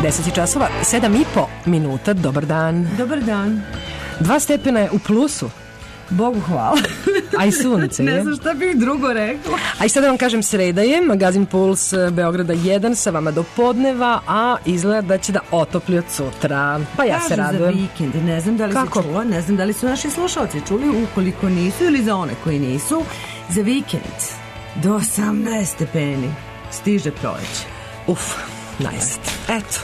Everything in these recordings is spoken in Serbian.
10 časova, 7,5 dobar dan. Dobar dan. 2 stepena je u plusu. Bogu hvala. A i sunce. Ne znam šta bih drugo rekla. A i sad da vam kažem, sreda je, magazin Puls Beograda 1 sa vama do podneva, a izgleda da će da otopli od sutra. Pa ja se radujem. Kažu za vikend, ne znam da li Kako? si čula, ne znam da li su naši slušalci čuli, ukoliko nisu ili za one koji nisu, za vikend do 18 stepeni stiže proleće. Uf, nice. Eto.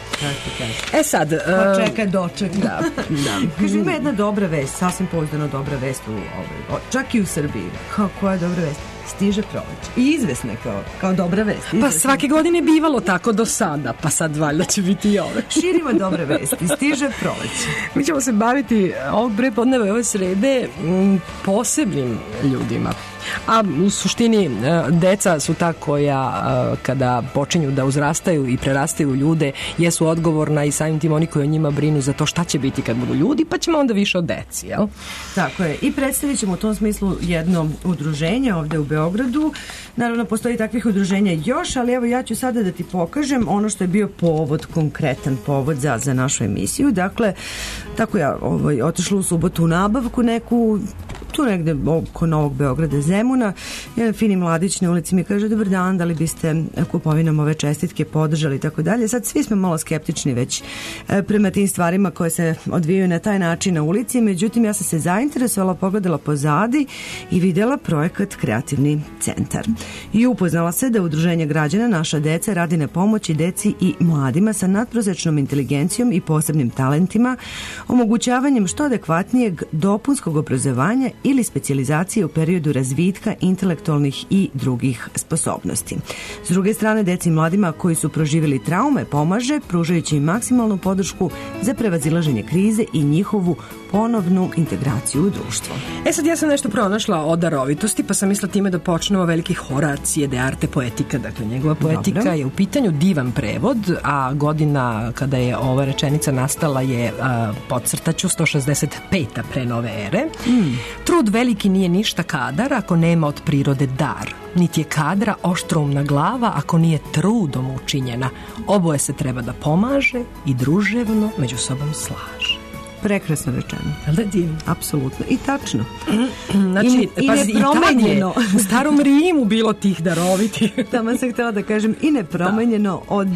E sad... Ko čeka, dočeka. Da. Kaže, ima jedna dobra vest, sasvim pouzdano dobra vest čak i u Srbiji. Koja je dobra vest? Stiže proleće. I izvesna kao dobra vest. Pa svake godine bivalo tako do sada, pa sad valjda će biti i ove. Širimo dobre vesti, stiže proleće. Mi ćemo se baviti ovog prepodneva i ove srede posebnim ljudima. A u suštini deca su ta koja kada počinju da uzrastaju i prerastaju u ljude jesu odgovorna i samim tim oni koji o njima brinu za to šta će biti kad budu ljudi, pa ćemo onda više o deci, jel? Tako je. I predstavit ćemo u tom smislu jedno udruženje ovde u Beogradu. Naravno, postoji takvih udruženja još, ali evo ja ću sada da ti pokažem ono što je bio povod, konkretan povod za našu emisiju. Dakle, tako ja otišla u subotu u nabavku neku, tu negde oko Novog Beograda, Zemuna. Jedan fini mladić na ulici mi kaže, dobar dan, da li biste kupovinom ove čestitke podržali i tako dalje. Sad svi smo malo skeptični već prema tim stvarima koje se odvijaju na taj način na ulici, međutim ja sam se zainteresovala, pogledala pozadi i videla projekat Kreativni centar. I upoznala se da Udruženje građana Naša deca radi na pomoći deci i mladima sa nadprosečnom inteligencijom i posebnim talentima, omogućavanjem što adekvatnijeg dopunskog obrazovanja ili specijalizacije u periodu razvitka intelektualnih i drugih sposobnosti. S druge strane, deci i mladima koji su proživjeli traume pomaže, pružajući im maksimalnu podršku za prevazilaženje krize i njihovu ponovnu integraciju u društvo. Sad ja sam nešto pronašla o darovitosti, pa sam mislila time da počnemo veliki Horacije de arte poetika, dakle njegova poetika. Dobro. Je u pitanju divan prevod, a godina kada je ova rečenica nastala je, podsrtaću, 165. pre nove ere. Trud veliki nije ništa kadar ako nema od prirode dar. Niti je kadra oštroumna glava ako nije trudom učinjena. Oboje se treba da pomaže i druževno među sobom slaže. Prekrasno rečeno. Jel da divno? Apsolutno. I tačno. Znači, I nepromenjeno. U starom Rimu bilo tih daroviti. Tamo sam htjela da kažem i nepromenjeno od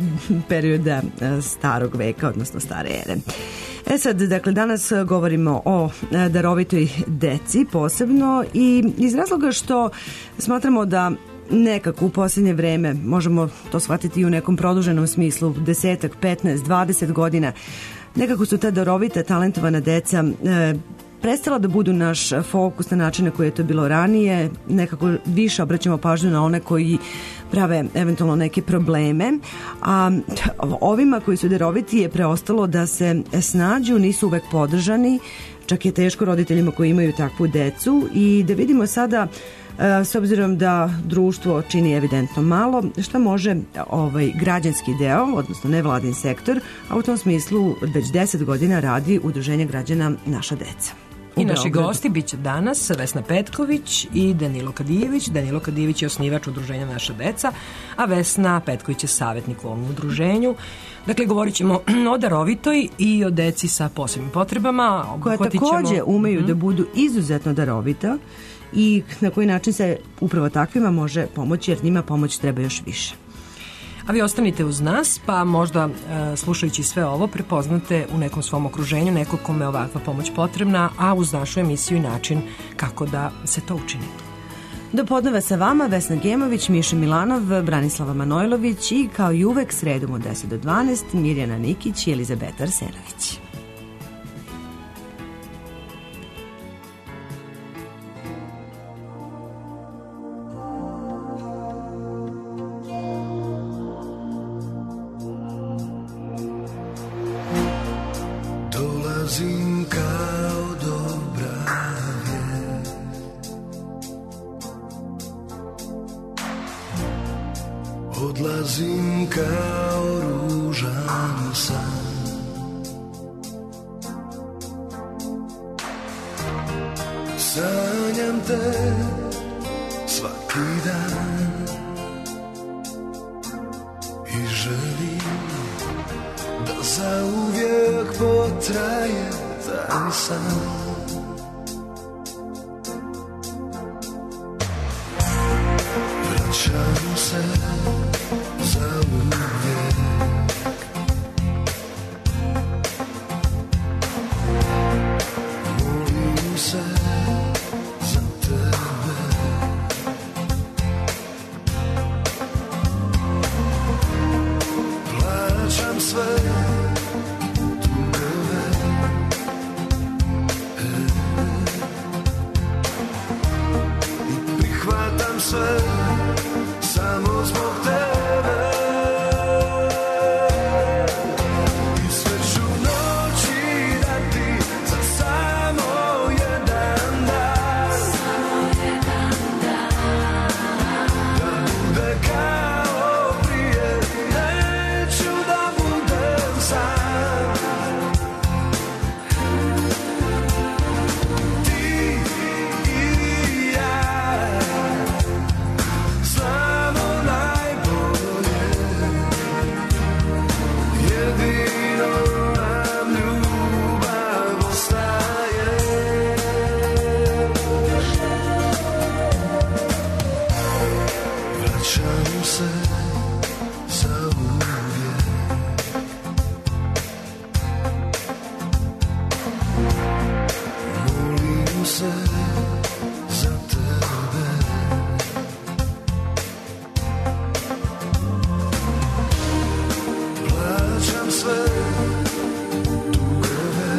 perioda starog veka, odnosno stare ere. Sad, dakle, danas govorimo o darovitoj deci posebno i iz razloga što smatramo da nekako u posljednje vreme, možemo to shvatiti i u nekom produženom smislu, 10, 15, 20 godina, nekako su ta darovita, talentovana deca prestala da budu naš fokus na način na koji je to bilo ranije, nekako više obraćamo pažnju na one koji prave eventualno neke probleme, a ovima koji su daroviti je preostalo da se snađu, nisu uvek podržani, čak je teško roditeljima koji imaju takvu decu i da vidimo sada, s obzirom da društvo čini evidentno malo, šta može građanski deo, odnosno nevladin sektor, a u tom smislu već 10 godina radi Udruženje građana Naša deca. I naši gosti bit će danas Vesna Petković i Danilo Kadijević. Danilo Kadijević je osnivač Udruženja Naša deca, a Vesna Petković je savjetnik u ovom udruženju. Dakle, govorit ćemo o darovitoj i o deci sa posebnim potrebama. Koja takođe umeju da budu izuzetno darovita i na koji način se upravo takvima može pomoći, jer njima pomoć treba još više. A vi ostanite uz nas, pa možda slušajući sve ovo prepoznate u nekom svom okruženju nekog kome je ovakva pomoć potrebna, a uz našu emisiju i način kako da se to učini. Do podneva sa vama Vesna Gemović, Miša Milanov, Branislava Manojlović i kao i uvek sredom od 10 do 12 Mirjana Nikić i Elizabeta Arsenović. Dolazim kao dobra vijest, odlazim kao ružan san. Sanjam te svaki dan i želim zauvijek potraje taj san. Vraćam se zauvijek, molim se za tebe, plaćam sve tugove, i prihvatam sve samo zbog tebe. I sve ću noći dati za samo jedan dan, da bude kao prije, neću da budem sam. Ti i ja znamo najbolje, jedino nam ljubav ostaje. Vraćam se zauvijek, molim se za tebe, plaćam sve tugove,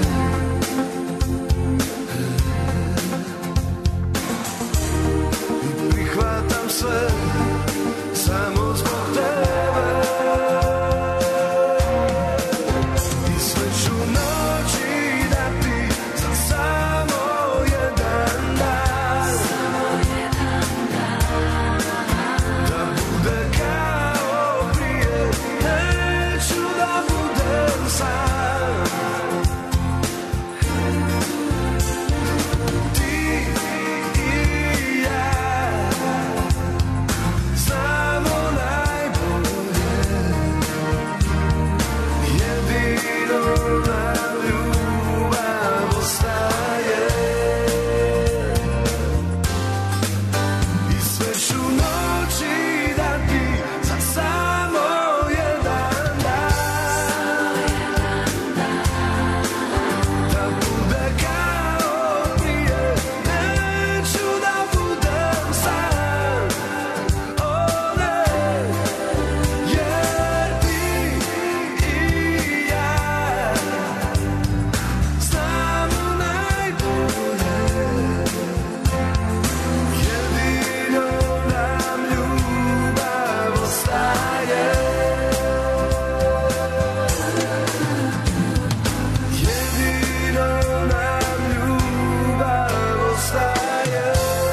i prihvatam sve samo zbog tebe. I sve ću noći dati za samo jedan dan, da bude kao prije, neću da budem sam. Ti i ja znamo najbolje, jedino nam ljubav ostaje. I sve ću noći dati za samo jedan dan, da bude kao prije, neću da budem sam. O ne, jer ti i ja znamo najbolje, jedino nam ljubav ostaje. Jedino nam ljubav ostaje.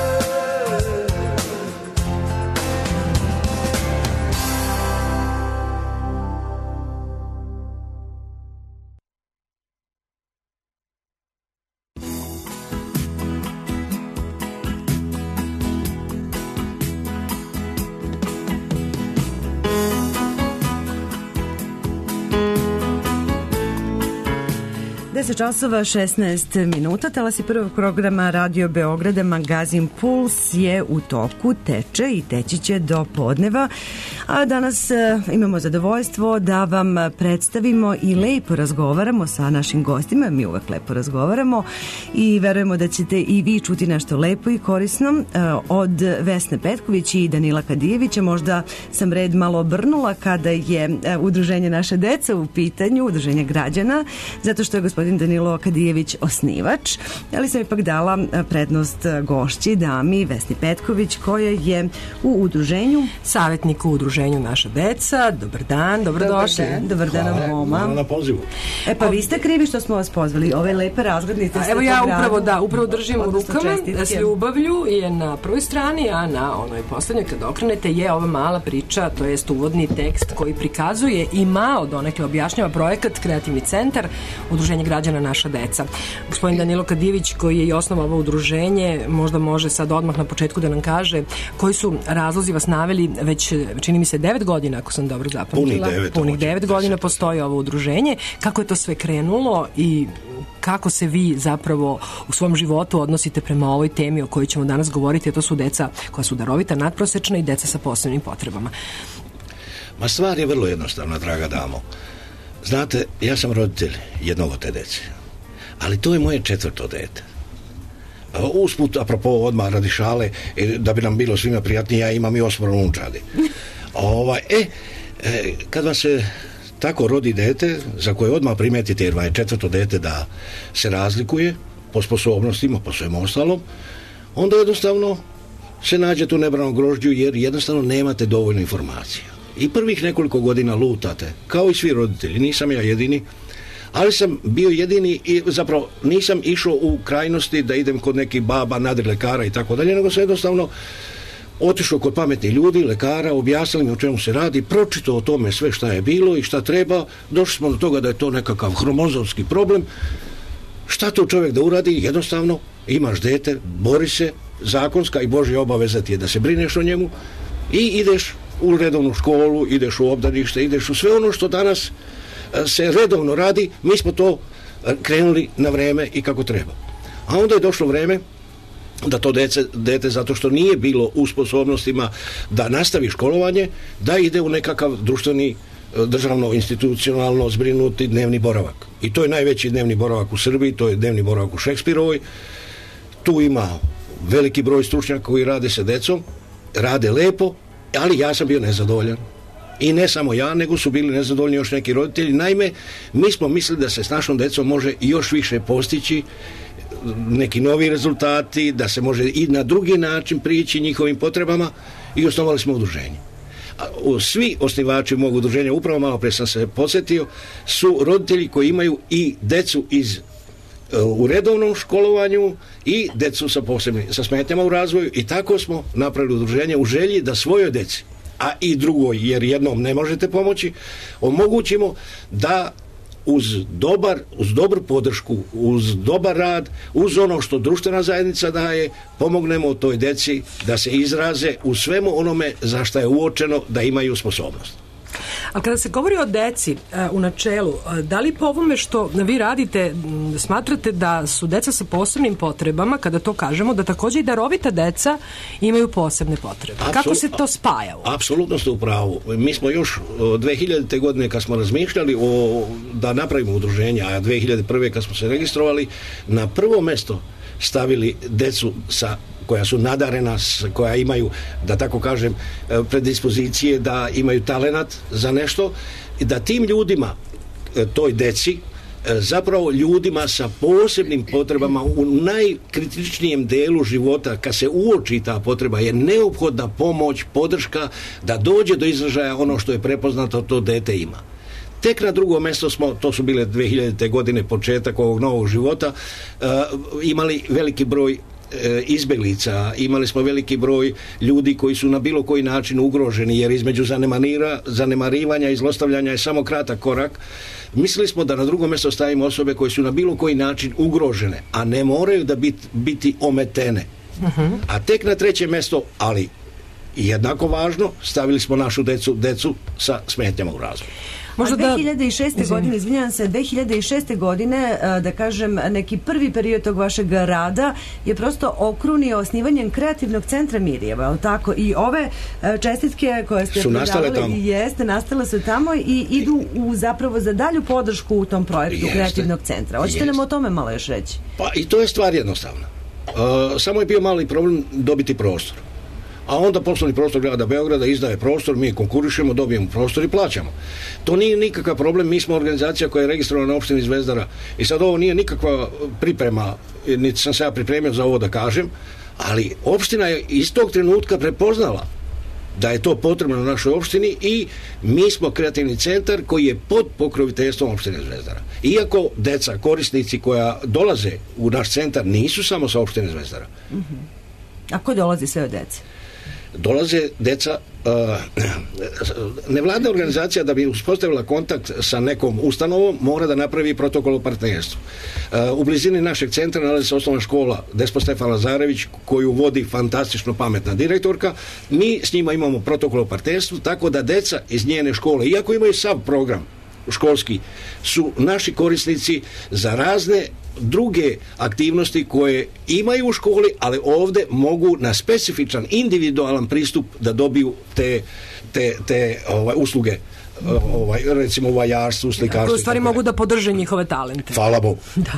časova 16 minuta. Talasi prvog programa Radio Beograda, magazin Puls je u toku, teče i teći će do podneva. A danas imamo zadovoljstvo da vam predstavimo i lepo razgovaramo sa našim gostima. Mi uvek lepo razgovaramo i verujemo da ćete i vi čuti nešto lepo i korisno od Vesne Petković i Danila Kadijevića. Možda sam red malo obrnula kada je udruženje Naša deca u pitanju, udruženje građana, zato što je gospodin Danilo Kadijević osnivač, ali sam ipak dala prednost gošći, dami Vesni Petković, koja je u udruženju savjetnik u udruženju Naša deca. Dobar dan, dobrodošli. Dobar dan vama. Hvala na pozivu. Pa vi ste krivi što smo vas pozvali. Ove lepe razglednice. Evo ja upravo držim u rukama s ljubavlju je na prvoj strani, a na onoj poslednjoj kad okrenete je ova mala priča, to jest uvodni tekst koji prikazuje i malo donekle objašnjava projekat Kreativni centar Udruženja građana rađena naša deca. Gospodin Danilo Kadijević, koji je i osnovao ovo udruženje, možda može sad odmah na početku da nam kaže koji su razlozi vas naveli već, čini mi se, 9 godina, ako sam dobro zapamtila. Punih 9 godina postoji ovo udruženje. Kako je to sve krenulo i kako se vi zapravo u svom životu odnosite prema ovoj temi o kojoj ćemo danas govoriti, a to su deca koja su darovita, nadprosečna i deca sa posebnim potrebama? Ma stvar je vrlo jednostavna, draga damo. Znate, ja sam roditelj jednog od te dece, ali to je moje 4. dete. Usput, apropo, odmah radi šale, da bi nam bilo svima prijatnije, ja imam i 8 unčadi. Kad vam se tako rodi dete, za koje odmah primetite, jer vam je 4. dete da se razlikuje po sposobnostima, po svemu ostalom, onda jednostavno se nađete u nebranom grožđu, jer jednostavno nemate dovoljno informacija. I prvih nekoliko godina lutate, kao i svi roditelji, nisam ja jedini, ali sam bio jedini i zapravo nisam išao u krajnosti da idem kod nekih baba, nadrilekara i tako dalje, nego sam jednostavno otišao kod pametnih ljudi, lekara, objasnili mi o čemu se radi, pročitao o tome sve šta je bilo i šta treba, došli smo do toga da je to nekakav hromozomski problem. Šta to čovjek da uradi? Jednostavno, imaš dete, bori se, zakonska i Božja obaveza ti je da se brineš o njemu i ideš u redovnu školu, ideš u obdanište, ideš u sve ono što danas se redovno radi. Mi smo to krenuli na vreme i kako treba. A onda je došlo vreme da to dete, zato što nije bilo u sposobnostima da nastavi školovanje, da ide u nekakav društveni, državno, institucionalno zbrinuti dnevni boravak. I to je najveći dnevni boravak u Srbiji, to je dnevni boravak u Šekspirovoj. Tu ima veliki broj stručnjaka koji rade sa decom, rade lepo, ali ja sam bio nezadovoljan. I ne samo ja, nego su bili nezadovoljni još neki roditelji. Naime, mi smo mislili da se s našom decom može još više postići, neki novi rezultati, da se može i na drugi način prići njihovim potrebama i osnovali smo udruženje. Svi osnivači mog udruženja, upravo malo prije sam se podsjetio, su roditelji koji imaju i decu u redovnom školovanju i decu sa smetnjama u razvoju, i tako smo napravili udruženje u želji da svojoj deci, a i drugoj, jer jednom ne možete pomoći, omogućimo da uz dobru podršku, uz dobar rad, uz ono što društvena zajednica daje, pomognemo toj deci da se izraze u svemu onome za što je uočeno da imaju sposobnost. A kada se govori o deci u načelu, da li po ovome što vi radite smatrate da su deca sa posebnim potrebama, kada to kažemo, da također i darovita deca imaju posebne potrebe? Kako se to spaja? Apsolutno ste u pravu. Mi smo još 2000. godine kad smo razmišljali da napravimo udruženje, a 2001. kad smo se registrovali, na prvo mjesto stavili decu koja su nadarena, koja imaju, da tako kažem, predispozicije, da imaju talenat za nešto, i da tim ljudima, toj deci, zapravo ljudima sa posebnim potrebama u najkritičnijem delu života, kad se uoči ta potreba, je neophodna pomoć, podrška, da dođe do izražaja ono što je prepoznato to dete ima. Tek na drugo mjesto smo, to su bile 2000. godine, početak ovog novog života, imali veliki broj izbjeglica, imali smo veliki broj ljudi koji su na bilo koji način ugroženi, jer između zanemarivanja i zlostavljanja je samo kratak korak. Mislili smo da na drugo mjesto stavimo osobe koje su na bilo koji način ugrožene, a ne moraju da biti ometene. A tek na treće mjesto, ali jednako važno, stavili smo našu decu sa smetnjama u razvoju. Možda 2006. godine, izvinjavam se, 2006. godine, da kažem, neki prvi period tog vašeg rada je prosto okrunio osnivanjem kreativnog centra Mirjeva, tako? I ove čestitke koje ste nastale su tamo i idu zapravo za dalju podršku u tom projektu kreativnog centra. Hoćete nam o tome malo još reći? Pa i to je stvar jednostavna. Samo je bio mali problem dobiti prostor. A onda poslovni prostor grada Beograda izdaje prostor, mi konkurišemo, dobijemo prostor i plaćamo. To nije nikakav problem, mi smo organizacija koja je registrovana na opštini Zvezdara i sad ovo nije nikakva priprema, niti sam se ja pripremio za ovo da kažem, ali opština je iz tog trenutka prepoznala da je to potrebno na našoj opštini i mi smo kreativni centar koji je pod pokroviteljstvom opštine Zvezdara. Iako deca, korisnici koja dolaze u naš centar nisu samo sa opštine Zvezdara. A ko dolazi sve od dece? dolaze deca, nevladna organizacija da bi uspostavila kontakt sa nekom ustanovom mora da napravi protokol o partnerstvu. U blizini našeg centra nalazi se osnovna škola Despo Stefan Lazarević koju vodi fantastično pametna direktorka. Mi s njima imamo protokol o partnerstvu, tako da deca iz njene škole, iako imaju sav program školski, su naši korisnici za razne druge aktivnosti koje imaju u školi, ali ovde mogu na specifičan, individualan pristup da dobiju te usluge, recimo u vajarstvu, slikarstvu. Koje u stvari mogu da podrže njihove talente. Hvala Bogu. Da.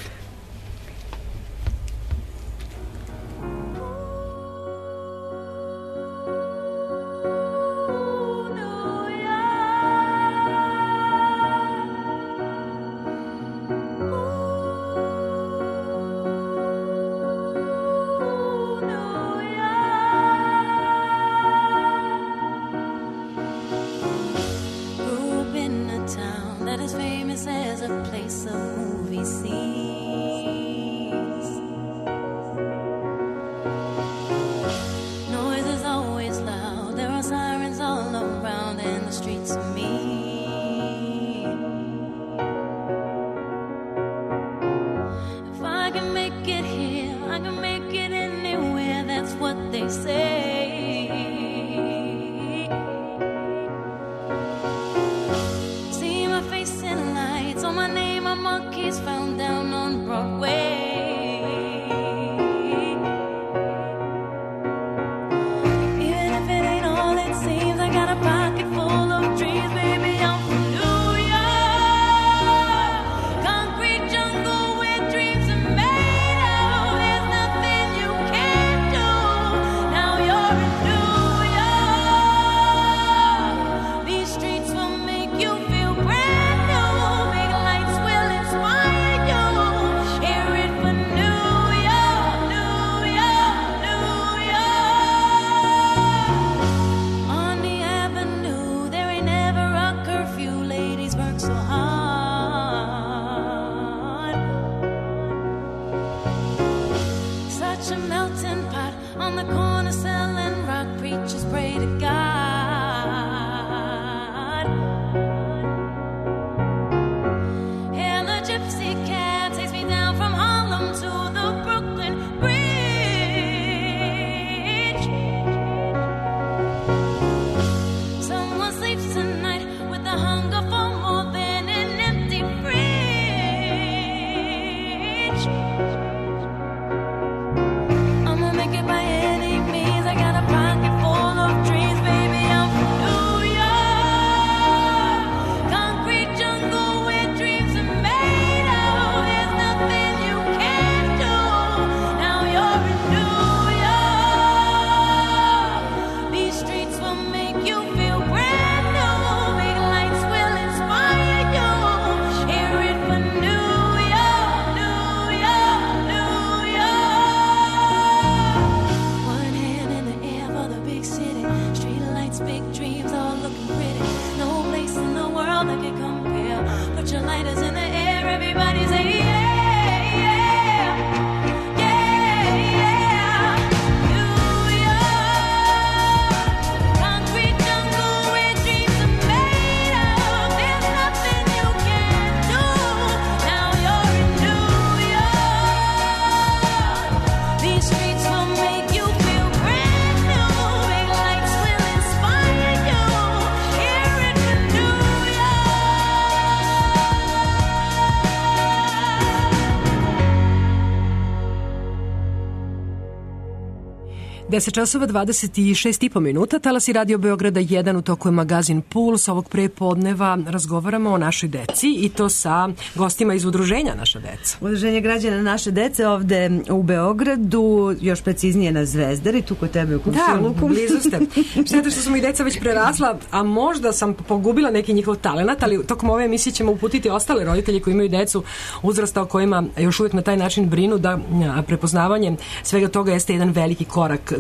Deset časova 26,5 minuta, talasi Radio Beograda 1, u toku je magazin Puls. Ovog prepodneva razgovaramo o našoj deci i to sa gostima iz udruženja Naša deca. Udruženje građana Naše dece ovde u Beogradu, još preciznije na Zvezdari, tu kod tebe u komšiluku. Da, blizu ste. Šteta što smo i deca već prerasla, a možda sam pogubila neki njihov talent, ali tokom ove emisije ćemo uputiti ostale roditelji koji imaju decu uzrasta o kojima još uvijek na taj način brinu, da prepoznavanje svega toga jeste jedan veliki korak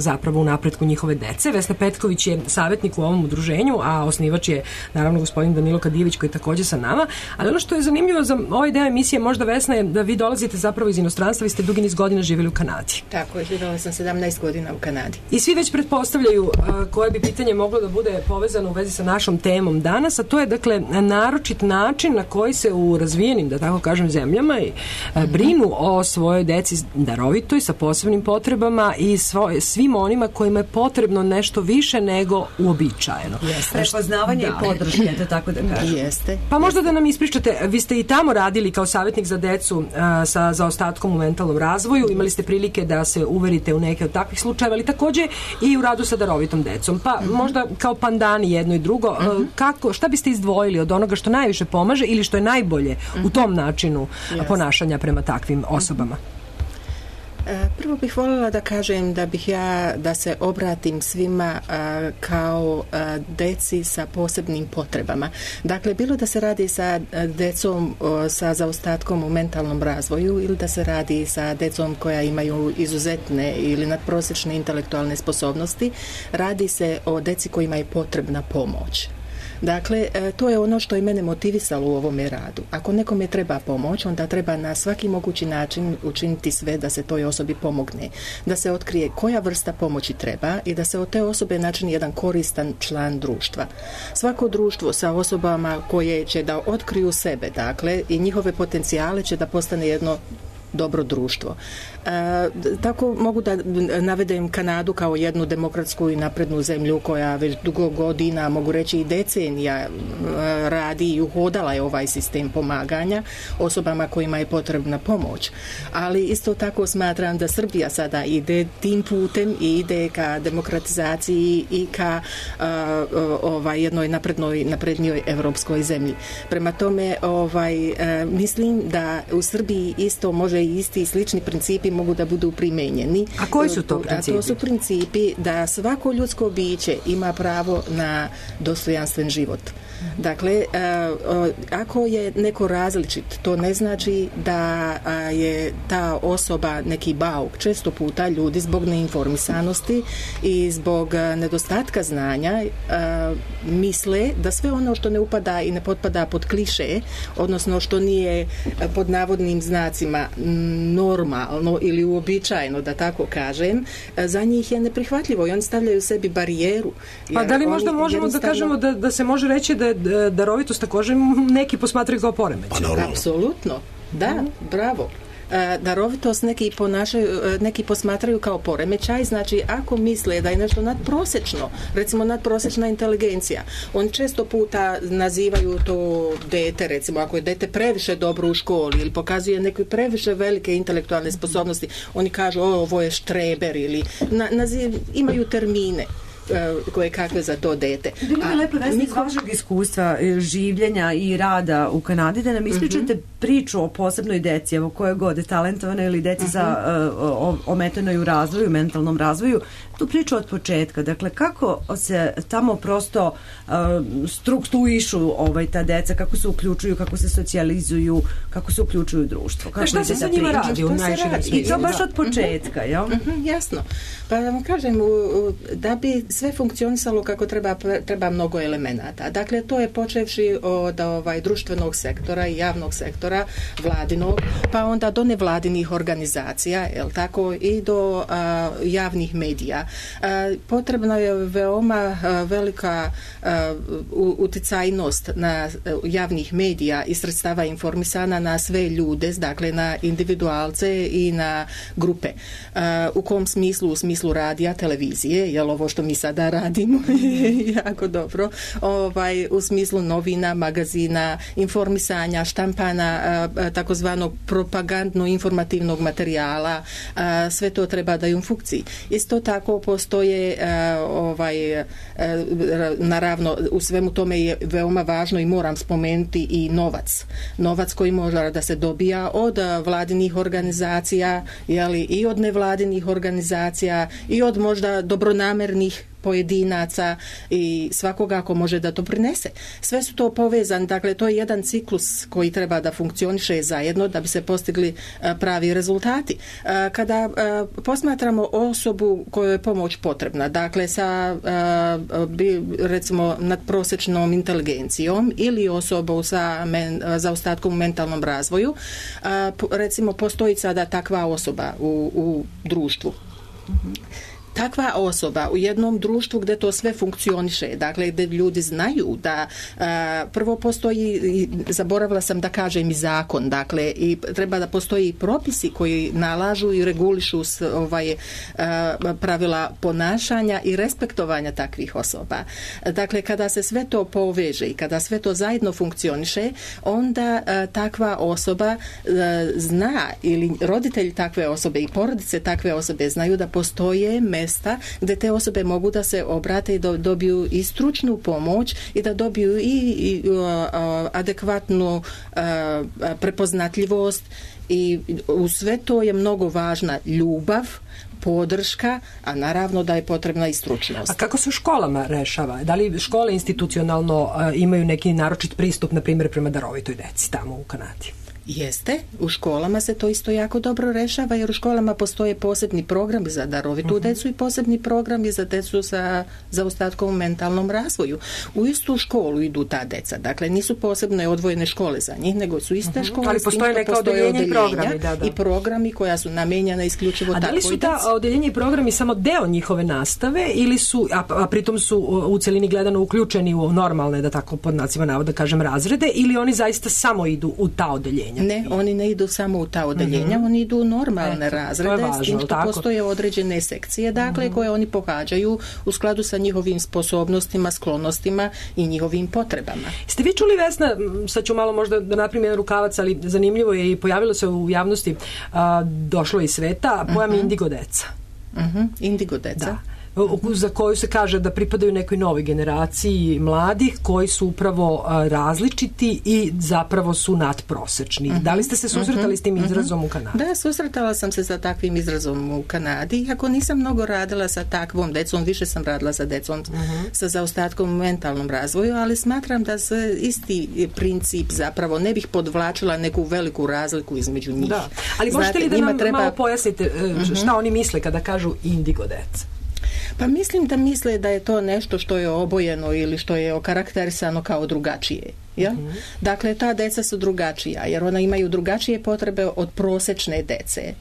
zapravo u napretku njihove dece. Vesna Petković je savjetnik u ovom udruženju, a osnivač je naravno gospodin Danilo Kadijević koji je također sa nama. Ali ono što je zanimljivo za ovaj deo emisije možda, Vesna, je da vi dolazite zapravo iz inostranstva, vi ste dugi niz godina živjeli u Kanadi. Tako je, živjela sam 17 godina u Kanadi. I svi već pretpostavljaju koje bi pitanje moglo da bude povezano u vezi sa našom temom danas, a to je dakle naročit način na koji se u razvijenim, da tako kažem, zemljama brinu o svojoj deci darovitoj sa posebnim potrebama i svim onima kojima je potrebno nešto više nego uobičajeno. Prepoznavanje i podrške, to tako da kažem. Jeste. Pa možda da nam ispričate, vi ste i tamo radili kao savjetnik za decu sa zaostatkom u mentalnom razvoju, imali ste prilike da se uverite u neke od takvih slučajeva, ali također i u radu sa darovitom decom. Pa možda kao pandani jedno i drugo, šta biste izdvojili od onoga što najviše pomaže ili što je najbolje u tom načinu ponašanja prema takvim osobama? Prvo bih voljela da kažem da se obratim svima kao deci sa posebnim potrebama. Dakle, bilo da se radi sa decom sa zaostatkom u mentalnom razvoju ili da se radi sa decom koja imaju izuzetne ili nadprosječne intelektualne sposobnosti, radi se o deci kojima je potrebna pomoć. Dakle, to je ono što je mene motivisalo u ovome radu. Ako nekome treba pomoć, onda treba na svaki mogući način učiniti sve da se toj osobi pomogne. Da se otkrije koja vrsta pomoći treba i da se od te osobe načini jedan koristan član društva. Svako društvo sa osobama koje će da otkriju sebe, dakle, i njihove potencijale će da postane jedno dobro društvo. Tako mogu da navedem Kanadu kao jednu demokratsku i naprednu zemlju koja već dugo godina, mogu reći i decenija, radi i uhodala je ovaj sistem pomaganja osobama kojima je potrebna pomoć. Ali isto tako smatram da Srbija sada ide tim putem i ide ka demokratizaciji i ka jednoj naprednijoj evropskoj zemlji. Prema tome, mislim da u Srbiji isto može i isti i slični principi mogu da budu primenjeni. A koji su to principi? A to su principi da svako ljudsko biće ima pravo na dostojanstven život. Dakle, ako je neko različit, to ne znači da je ta osoba neki bauk. Često puta ljudi zbog neinformisanosti i zbog nedostatka znanja misle da sve ono što ne upada i ne potpada pod kliše, odnosno što nije pod navodnim znacima normalno ili uobičajeno, da tako kažem, za njih je neprihvatljivo i oni stavljaju sebi barijeru. Pa da li možda možemo da kažemo da se može reći da je darovitost također neki posmatraju kao poremećaj? Apsolutno, da, bravo. Darovitost neki posmatraju kao poremećaj, znači ako misle da je nešto nadprosječno, recimo nadprosječna inteligencija, oni često puta nazivaju to dete, recimo ako je dete previše dobro u školi ili pokazuje neke previše velike intelektualne sposobnosti, oni kažu ovo je štreber ili imaju termine koje kakve za to dete. Bilo bi lepo Vesna iz vašeg iskustva življenja i rada u Kanadi da nam ispričate priču o posebnoj deci, evo koje god je talentovane ili deci sa ometenoj u razvoju, mentalnom razvoju, tu priču od početka. Dakle, kako se tamo prosto struktuišu ta deca, kako se uključuju, kako se socijalizuju, kako se uključuju u društvo. Šta se sa njima radi u najširem smislu? I to baš od početka, jel? Jasno. Pa da vam kažem, da bi sve funkcionisalo kako treba mnogo elemenata. Dakle, to je počevši od društvenog sektora i javnog sektora, vladinog, pa onda do nevladinih organizacija, jel tako, i do javnih medija. Potrebno je veoma velika uticajnost na javnih medija i sredstava informisana na sve ljude, dakle na individualce i na grupe. U kom smislu? U smislu radija, televizije, jel ovo što mi sada radimo je jako dobro, u smislu novina, magazina, informisanja, štampana, takozvanog propagandno-informativnog materijala, sve to treba da je u funkciji. Isto tako postoje naravno u svemu tome je veoma važno i moram spomenuti i novac koji može da se dobija od vladinih organizacija, jeli, i od nevladinih organizacija i od možda dobronamernih pojedinaca i svakoga ako može da to prinese. Sve su to povezani, dakle to je jedan ciklus koji treba da funkcioniše zajedno da bi se postigli pravi rezultati. Kada posmatramo osobu kojoj je pomoć potrebna, dakle sa recimo nadprosječnom inteligencijom ili osobu sa zaostatkom u mentalnom razvoju, recimo postoji sada takva osoba u društvu. Takva osoba u jednom društvu gdje to sve funkcioniše, dakle gdje ljudi znaju da prvo postoji, zaboravila sam da kažem i zakon, dakle i treba da postoji i propisi koji nalažu i regulišu pravila ponašanja i respektovanja takvih osoba. Dakle, kada se sve to poveže i kada sve to zajedno funkcioniše, onda takva osoba zna ili roditelji takve osobe i porodice takve osobe znaju da postoje mesta gdje te osobe mogu da se obrate i dobiju i stručnu pomoć i da dobiju i adekvatnu prepoznatljivost i u sve to je mnogo važna ljubav, podrška, a naravno da je potrebna i stručnost. A kako se u školama rešava? Da li škole institucionalno imaju neki naročit pristup, na primjer, prema darovitoj deci tamo u Kanadi? Jeste, u školama se to isto jako dobro rešava jer u školama postoje posebni programi za darovitu decu i posebni programi za decu sa zaostatkom u mentalnom razvoju. U istu školu idu ta deca, dakle nisu posebne odvojene škole za njih, nego su iste škole, ali postoje neka odeljenja i programi, i programi koja su namenjena isključivo takvoj deci. A da li su ta odeljenja i programi samo deo njihove nastave ili su, a pritom su u celini gledano uključeni u normalne, da tako pod znacima navoda kažem, razrede, ili oni zaista samo idu u ta odeljenja? Ne, oni ne idu samo u ta odeljenja, oni idu u normalne razrede, s tim što postoje određene sekcije, dakle, koje oni pohađaju u skladu sa njihovim sposobnostima, sklonostima i njihovim potrebama. Ste vi čuli, Vesna, sad ću malo možda da napravim jedan rukavac, ali zanimljivo je i pojavilo se u javnosti, došlo iz sveta, pojam indigo deca. Indigo deca. Da. Za koju se kaže da pripadaju nekoj novoj generaciji mladih koji su upravo različiti i zapravo su nadprosečni. Da li ste se susretali s tim izrazom u Kanadi? Da, susretala sam se sa takvim izrazom u Kanadi. Iako nisam mnogo radila sa takvom decom, više sam radila sa decom sa zaostatkom u mentalnom razvoju, ali smatram da se isti princip zapravo ne bih podvlačila neku veliku razliku između njih. Da. Ali možete li da nam malo pojasnite šta oni misle kada kažu indigo deca? Pa mislim da misle da je to nešto što je obojeno ili što je okarakterisano kao drugačije. Ja? Dakle, ta deca su drugačija jer ona imaju drugačije potrebe od prosečne dece.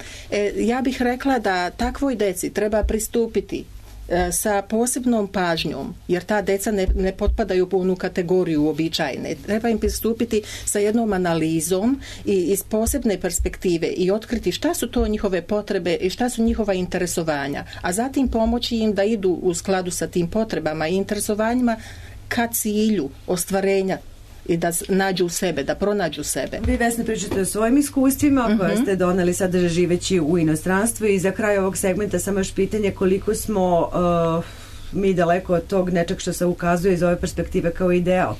Ja bih rekla da takvoj deci treba pristupiti sa posebnom pažnjom, jer ta deca ne potpadaju u onu kategoriju uobičajene. Treba im pristupiti sa jednom analizom i iz posebne perspektive i otkriti šta su to njihove potrebe i šta su njihova interesovanja, a zatim pomoći im da idu u skladu sa tim potrebama i interesovanjima ka cilju ostvarenja i da nađu sebe, da pronađu sebe. Vi, Vesna, pričate o svojim iskustvima koje ste doneli sada živeći u inostranstvu i za kraj ovog segmenta samo još pitanje koliko smo mi daleko od tog nečeg što se ukazuje iz ove perspektive kao ideal.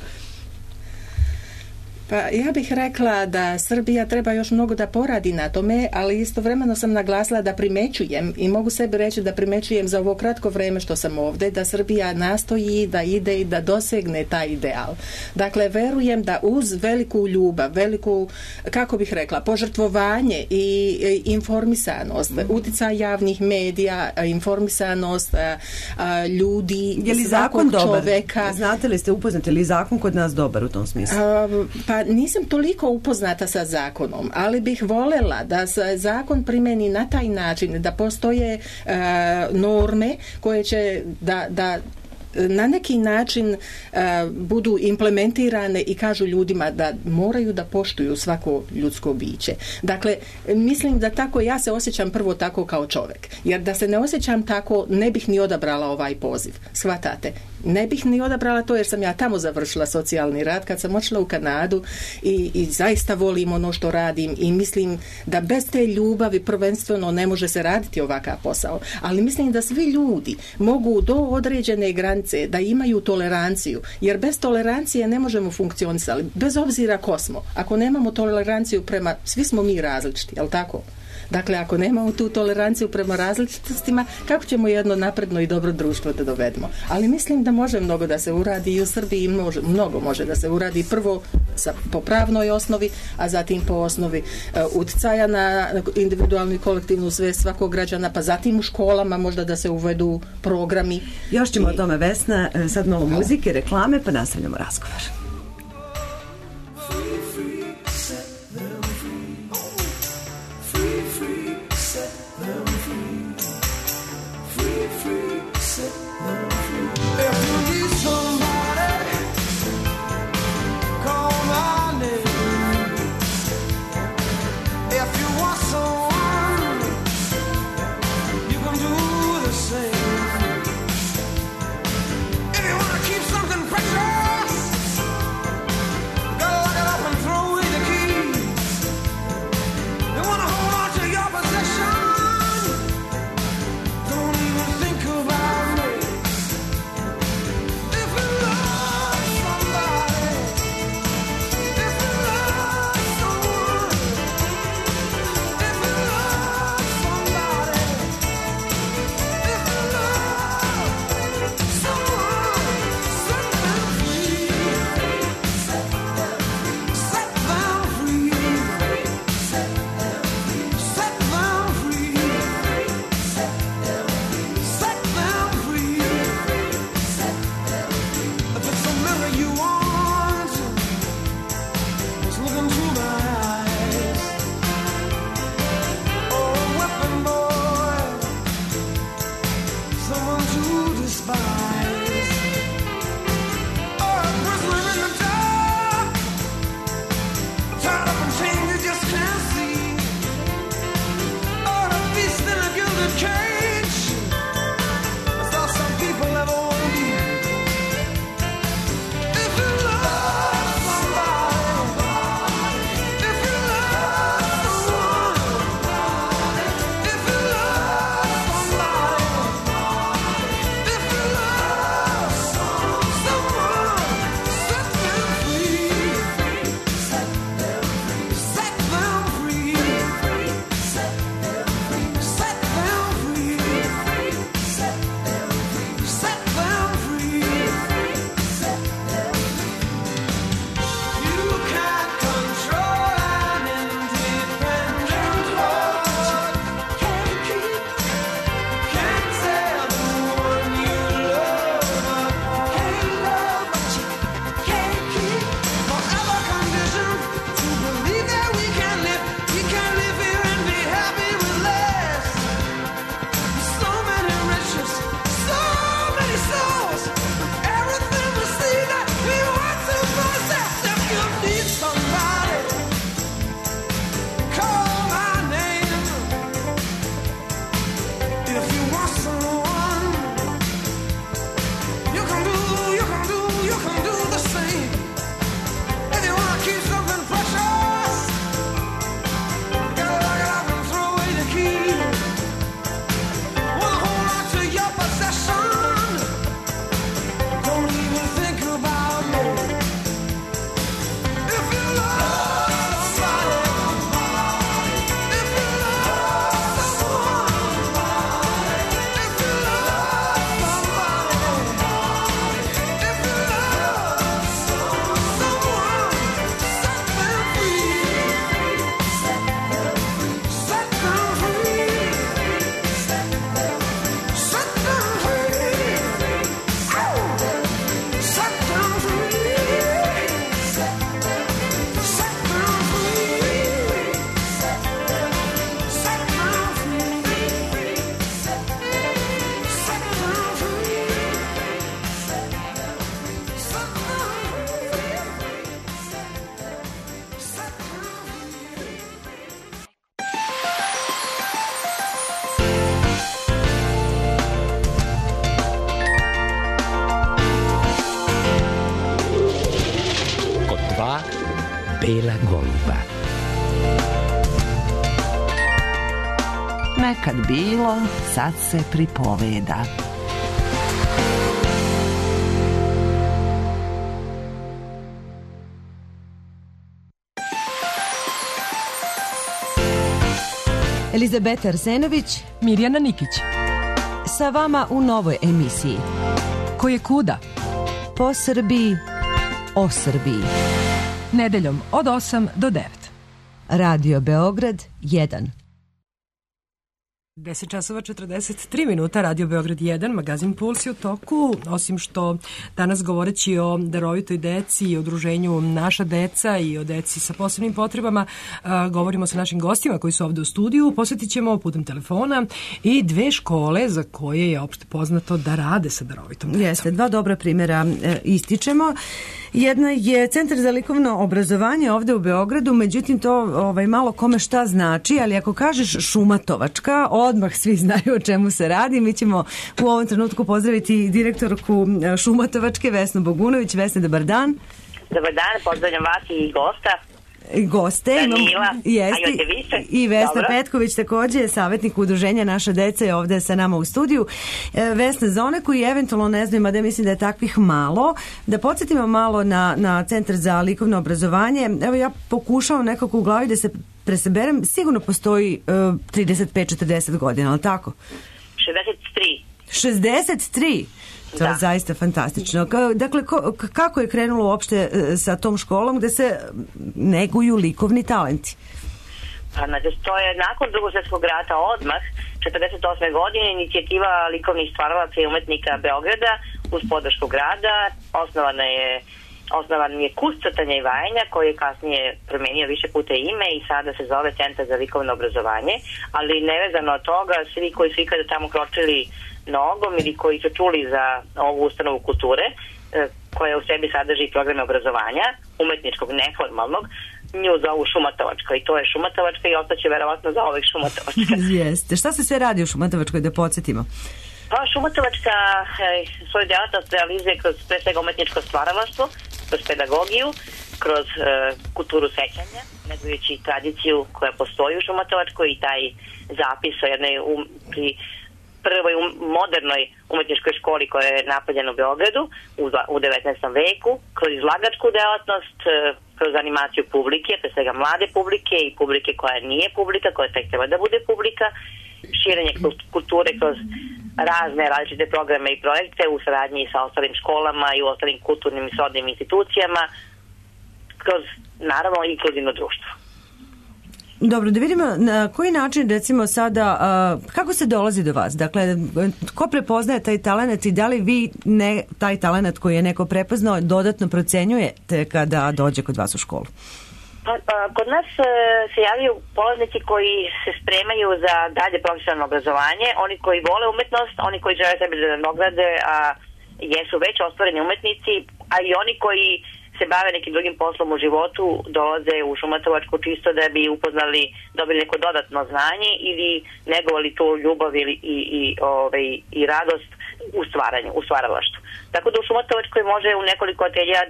Pa ja bih rekla da Srbija treba još mnogo da poradi na tome, ali istovremeno sam naglasila da primećujem i mogu sebi reći da primećujem za ovo kratko vreme što sam ovdje, da Srbija nastoji da ide i da dosegne taj ideal. Dakle, verujem da uz veliku ljubav, veliku, kako bih rekla, požrtvovanje i informisanost, uticaj javnih medija, informisanost ljudi, je li zakon dobar? Čoveka. Znate li, ste upoznati, li zakon kod nas dobar u tom smislu? Pa nisam toliko upoznata sa zakonom, ali bih voljela da se zakon primeni na taj način, da postoje norme koje će da na neki način budu implementirane i kažu ljudima da moraju da poštuju svako ljudsko biće. Dakle, mislim da tako ja se osjećam prvo tako kao čovjek. Jer da se ne osjećam tako, ne bih ni odabrala ovaj poziv. Shvatate? Ne bih ni odabrala to jer sam ja tamo završila socijalni rad kad sam odšla u Kanadu i zaista volim ono što radim i mislim da bez te ljubavi prvenstveno ne može se raditi ovakav posao. Ali mislim da svi ljudi mogu do određene granice da imaju toleranciju, jer bez tolerancije ne možemo funkcionisati, bez obzira ko smo. Ako nemamo toleranciju prema, svi smo mi različiti, jel tako? Dakle, ako nemamo tu toleranciju prema različitostima, kako ćemo jedno napredno i dobro društvo da dovedemo? Ali mislim da može mnogo da se uradi i u Srbiji mnogo može da se uradi. Prvo po pravnoj osnovi, a zatim po osnovi uticaja na individualnu i kolektivnu svest svakog građana, pa zatim u školama možda da se uvedu programi. Još ćemo o tome, Vesna, sad malo muzike, reklame, pa nastavljamo razgovor. Bela goluba. Nekad bilo, sad se pripoveda. Elizabeta Arsenović, Mirjana Nikić. sa vama u novoj emisiji Ko je kuda? Po Srbiji, o Srbiji. Nedeljom od 8 do 9. Radio Beograd 1. 10 časova 43 minuta, Radio Beograd 1, magazin Puls je u toku, osim što danas govoreći o darovitoj deci i o udruženju Naša deca i o deci sa posebnim potrebama, govorimo sa našim gostima koji su ovde u studiju, posjetit ćemo putem telefona i dve škole za koje je opšte poznato da rade sa darovitom decom. Jeste, dva dobra primjera ističemo. Jedna je Centar za likovno obrazovanje ovde u Beogradu, međutim to malo kome šta znači, ali ako kažeš Šumatovačka, odmah svi znaju o čemu se radi. Mi ćemo u ovom trenutku pozdraviti direktorku Šumatovačke, Vesnu Bogunović. Vesna, dobar dan. Dobar dan, pozdravljam vas i gosta. Goste. Danila, I Vesna Dobro. Petković takođe, savjetnik udruženja Naša deca je ovde sa nama u studiju. Vesna, za one koji eventualno ne znaju, mada mislim da je takvih malo, da podsjetimo malo na Centar za likovno obrazovanje. Evo ja pokušavam nekako u glavi da se presaberem, sigurno postoji 35-40 godina, ali tako? 63. To je zaista fantastično. Dakle, kako je krenulo uopšte sa tom školom gde se neguju likovni talenti? Pa, znači, to je nakon Drugog svjetskog rata odmah, 48. godine, inicijativa likovnih stvaralaca i umetnika Beograda uz podršku grada. Osnovan je kurs crtanja i vajanja koji je kasnije promenio više puta ime i sada se zove Centar za likovno obrazovanje, ali nevezano od toga, svi koji su ikada tamo kročili nogom ili koji su čuli za ovu ustanovu kulture koja u sebi sadrži programe obrazovanja, umetničkog, neformalnog, nju zovu Šumatovačka i to je Šumatovačka i ostaće verovatno za ovih Šumatovačka. Jeste. Šta se sve radi u Šumatovačkoj, da podsjetimo? Pa Šumatovačka svoju djelatnost realizuje kroz pre svega umetničko stvaralaštvo, kroz pedagogiju, kroz kulturu sećanja, negujući tradiciju koja postoji u Šumatovačkoj i taj zapis o jednoj pri prvoj modernoj umetničkoj školi koja je napravljena u Beogradu u 19. veku, kroz izlagačku delatnost, kroz animaciju publike, pre svega mlade publike i publike koja nije publika, koja tek treba da bude publika, širenje kulture kroz razne različite programe i projekte u saradnji sa ostalim školama i u ostalim kulturnim i srodnim institucijama, kroz, naravno, inkluzivno društvo. Dobro, da vidimo na koji način, recimo sada, kako se dolazi do vas? Dakle, ko prepoznaje taj talent i da li vi taj talent koji je neko prepoznao dodatno procenjujete kada dođe kod vas u školu? Kod nas se javljaju polaznici koji se spremaju za dalje profesionalno obrazovanje, oni koji vole umetnost, oni koji žele sebi da nagrade, a jesu već ostvareni umetnici, a i oni koji se bave nekim drugim poslom u životu, dolaze u Šumatovačku čisto da bi upoznali, dobili neko dodatno znanje ili negovali tu ljubav i radost u stvaralaštvu. Tako da u Šumatovačkoj može u nekoliko atelja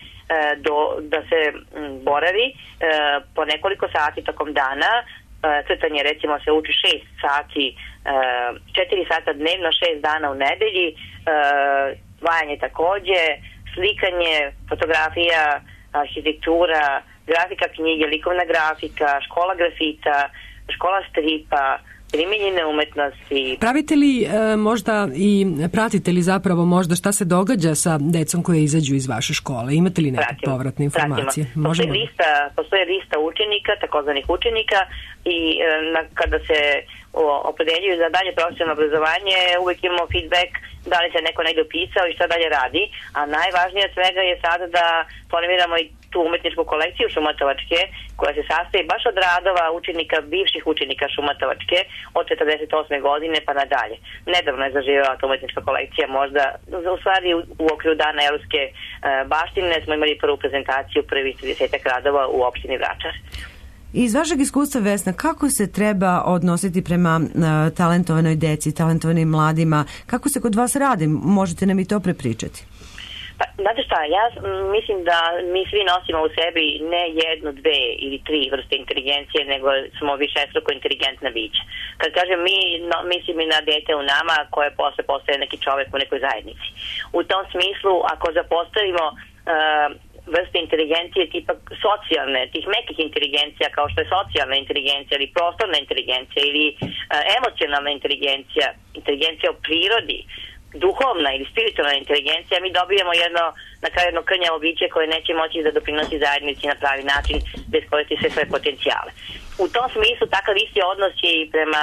da se boravi po nekoliko sati tokom dana. Crtanje recimo se uči 6 sati, 4 sata dnevno, 6 dana u nedelji, vajanje takođe, slikanje, fotografija, arhitektura, grafika knjige, likovna grafika, škola grafita, škola stripa, primenjene umetnosti. Pravite li možda i pratite li zapravo možda šta se događa sa decom koje izađu iz vaše škole? Imate li neke povratne informacije? Postoje lista učenika, takozvanih učenika i kada se opredeljuju za dalje profesionalno obrazovanje uvek imamo feedback da li se neko negdje upisao i šta dalje radi, a najvažnije od svega je sada da formiramo i tu umetničku kolekciju Šumatovačke koja se sastoji baš od radova učenika, bivših učenika Šumatovačke od 48. godine pa nadalje. Nedavno je zaživjela ta umetnička kolekcija, možda u stvari u okviru Dana evropske baštine smo imali prvu prezentaciju prvih 30 radova u opštini Vračar. Iz vašeg iskustva, Vesna, kako se treba odnositi prema talentovanoj deci, talentovanim mladima? Kako se kod vas radi? Možete nam i to prepričati? Pa, znate šta, ja mislim da mi svi nosimo u sebi ne jednu, dve ili tri vrste inteligencije, nego smo višestruko inteligentna bića. Kad kažem mi, mislim i na dete u nama koje posle postaje neki čovek u nekoj zajednici. U tom smislu, ako zapostavimo vrste inteligencije tipa socijalne, tih mekih inteligencija kao što je socijalna inteligencija ili prostorna inteligencija ili emocionalna inteligencija o prirodi, duhovna ili spiritualna inteligencija, mi dobijemo na kraju jedno krnjavo biće koje neće moći da doprinosi zajednici na pravi način da iskoristi sve svoje potencijale. U tom smislu takav isti odnos je i prema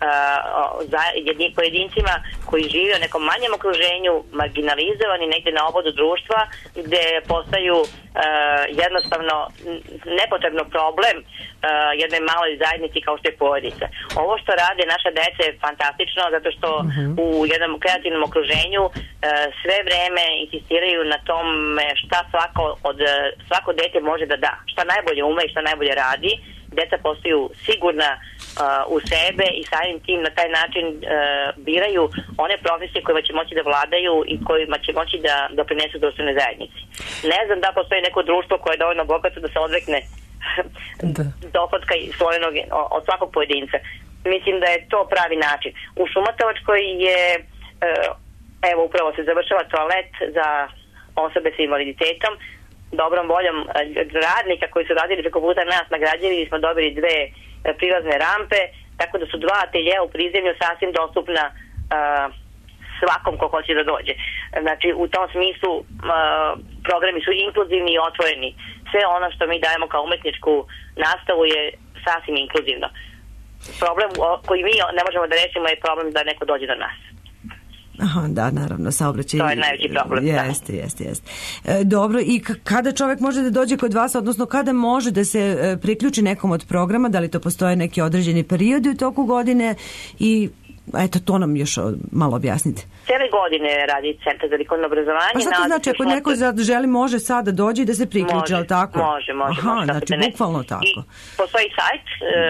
pojedincima koji žive u nekom manjem okruženju, marginalizovani negde na obodu društva, gde postaju jednostavno nepotrebno problem jednoj maloj zajednici kao što je porodica. Ovo što rade naša deca je fantastično zato što u jednom kreativnom okruženju sve vreme insistiraju na tome šta svako dete može da da, šta najbolje ume i šta najbolje radi. Deca postaju sigurna u sebe i samim tim na taj način biraju one profesije kojima će moći da vladaju i kojima će moći da doprinesu društvenoj zajednici. Ne znam da postoji neko društvo koje je dovoljno bogato da se odrekne dohotka svojnog od svakog pojedinca. Mislim da je to pravi način. U Šumatovačkoj je evo upravo se završava toalet za osobe sa invaliditetom. Dobrom voljom radnika koji su radili preko puta nas nagrađeni smo dobili 2 prilazne rampe, tako da su 2 ateljeja u prizemlju sasvim dostupna svakom ko hoće da dođe. Znači u tom smislu programi su inkluzivni i otvoreni. Sve ono što mi dajemo kao umetničku nastavu je sasvim inkluzivno. Problem koji mi ne možemo da rešimo je problem da neko dođe do nas. Aha, da, naravno, saobraćaj. To je najveći problem. Jeste. Dobro, i kada čovek može da dođe kod vas, odnosno kada može da se priključi nekom od programa, da li to postoje neki određeni periodi u toku godine i eto, to nam još malo objasnite. Cijele godine radi Centar za likovno obrazovanje. Pa šta to znači, ako neko želi, može sad da dođe i da se priključi, ali tako? Može. Aha, znači bukvalno tako. I postoji sajt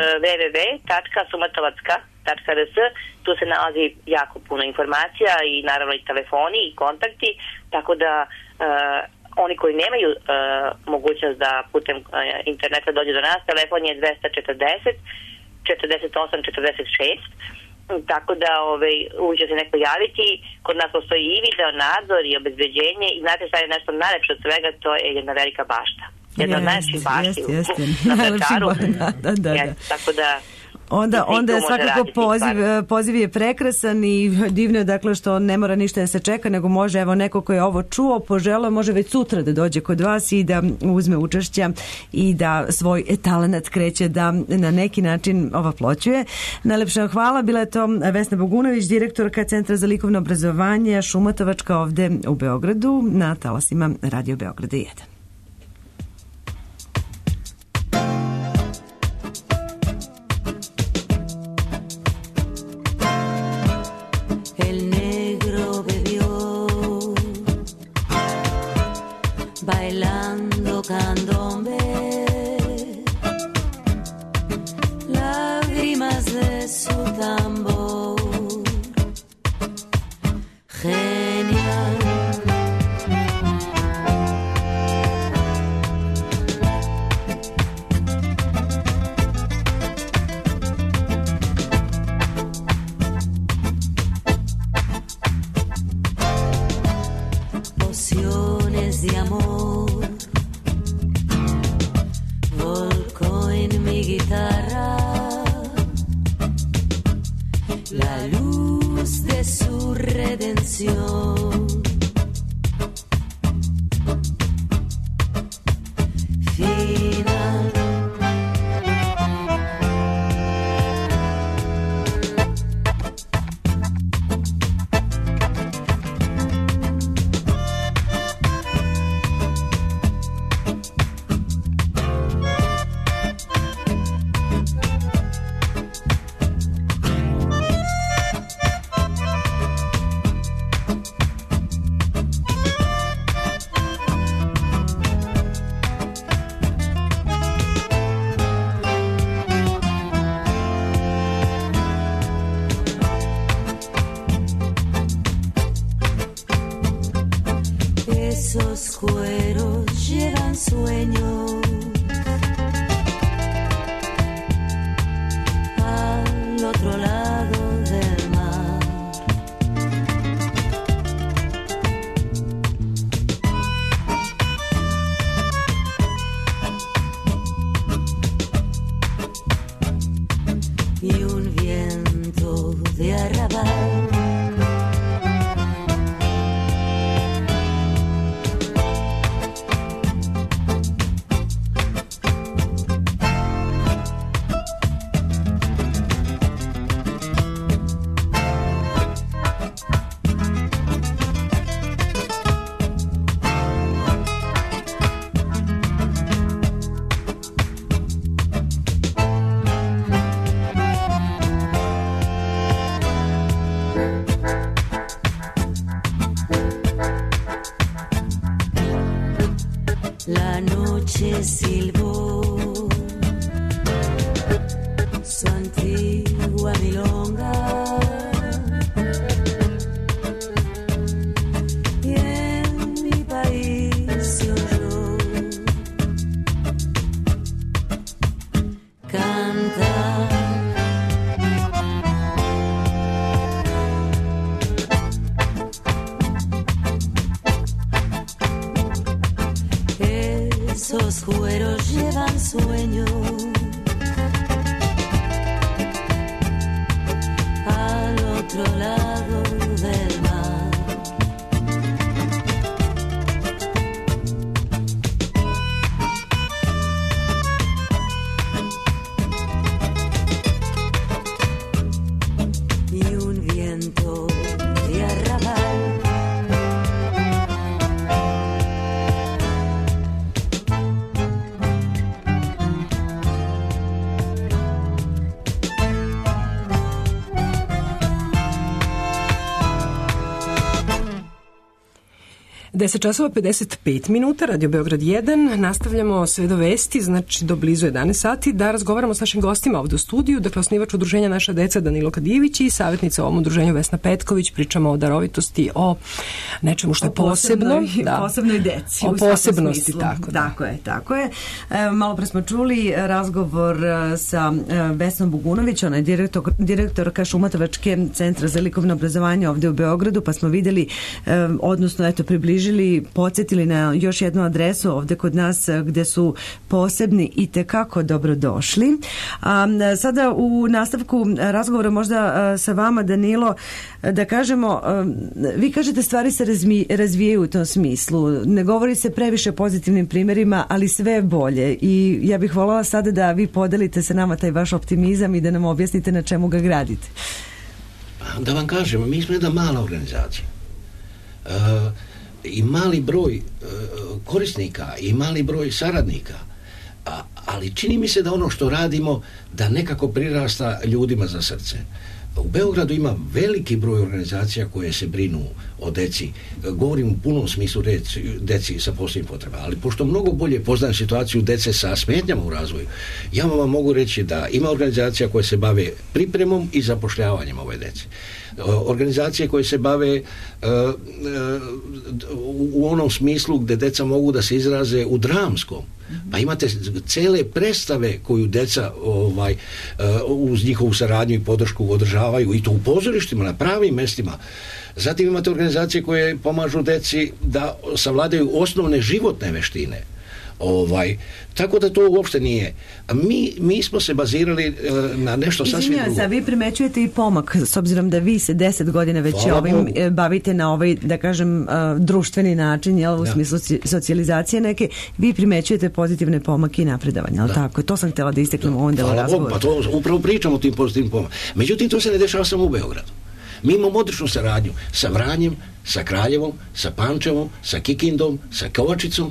www.sumatovatska.rs, tu se nalazi jako puno informacija i naravno i telefoni i kontakti, tako da oni koji nemaju mogućnost da putem interneta dođe do nas, telefon je 240 48 46, tako da uvijek će se neko javiti. Kod nas postoji i video nadzor i obezbeđenje i znate šta je nešto najlepše od svega, to je jedna velika bašta. Jedna od najlepših bašti na Vračaru. Da. Tako da Onda je svakako poziv je prekrasan i divno je dakle što ne mora ništa da se čeka, nego može evo neko ko je ovo čuo, poželeo, može već sutra da dođe kod vas i da uzme učešća i da svoj talenat kreće da na neki način ovaploćuje. Najlepša hvala, bila je to Vesna Bogunović, direktorka Centra za likovno obrazovanje Šumatovačka ovde u Beogradu na talasima Radio Beograda 1. Bailando candombe, lágrimas de su tambor, genial. Pociones de amor volcó en mi guitarra la luz de su redención. Final. Esos cueros llevan sueños al otro lado del mar. La noche silbó su antigua milonga y en mi país se oyó cantar esos jueros llevan sueño al otro lado del mar. Y un viento de arrabal Deset časova 55 minuta, Radio Beograd 1, nastavljamo sve do vesti, znači do blizu 11 sati, da razgovaramo s našim gostima ovdje u studiju, dakle osnivač udruženja Naša deca Danilo Kadijević i savjetnica u ovom udruženju Vesna Petković, pričamo o darovitosti, o nečemu što je posebno. Posebnoj deci. O posebnosti, tako je. Malo pre smo čuli razgovor sa Vesnom Bogunović, ona je direktorka Šumatovačke centra za likovno obrazovanje ovdje u Beogradu, pa smo vidjeli, odnosno eto približili, podsjetili na još jednu adresu ovdje kod nas gdje su posebni i tekako dobrodošli. Sada u nastavku razgovora možda sa vama, Danilo, da kažemo, vi kažete stvari se razvijaju u tom smislu. Ne govori se previše pozitivnim primjerima, ali sve je bolje i ja bih voljela sada da vi podelite sa nama taj vaš optimizam i da nam objasnite na čemu ga gradite. Da vam kažem, mi smo jedna mala organizacija. I mali broj korisnika i mali broj saradnika, ali čini mi se da ono što radimo da nekako prirasta ljudima za srce. U Beogradu ima veliki broj organizacija koje se brinu o deci, govorim u punom smislu deci sa posebnim potrebama, ali pošto mnogo bolje poznajem situaciju dece sa smetnjama u razvoju, ja vam mogu reći da ima organizacija koje se bave pripremom i zapošljavanjem ove dece. Organizacije koje se bave u onom smislu gdje deca mogu da se izraze u dramskom. Pa imate cele predstave koju deca uz njihovu saradnju i podršku održavaju i to u pozorištima, na pravim mestima. Zatim imate organizacije koje pomažu deci da savladaju osnovne životne veštine. Tako da to uopšte nije. Mi smo se bazirali na nešto sasvim drugo. Izvinjavam se, vi primećujete i pomak, s obzirom da vi se 10 godina već ovim bavite na ovaj, da kažem, društveni način, jel, u smislu socijalizacije neke, vi primećujete pozitivne pomake i napredovanja, ali tako? To sam htjela da isteknem u ovom delu razgovora. Pa to upravo pričamo o tim pozitivnim pomakama. Međutim, to se ne dešava samo u Beogradu. Mi imamo odličnu saradnju sa Vranjem, sa Kraljevom, sa Pančevom, sa Kikindom, sa Kovačicom.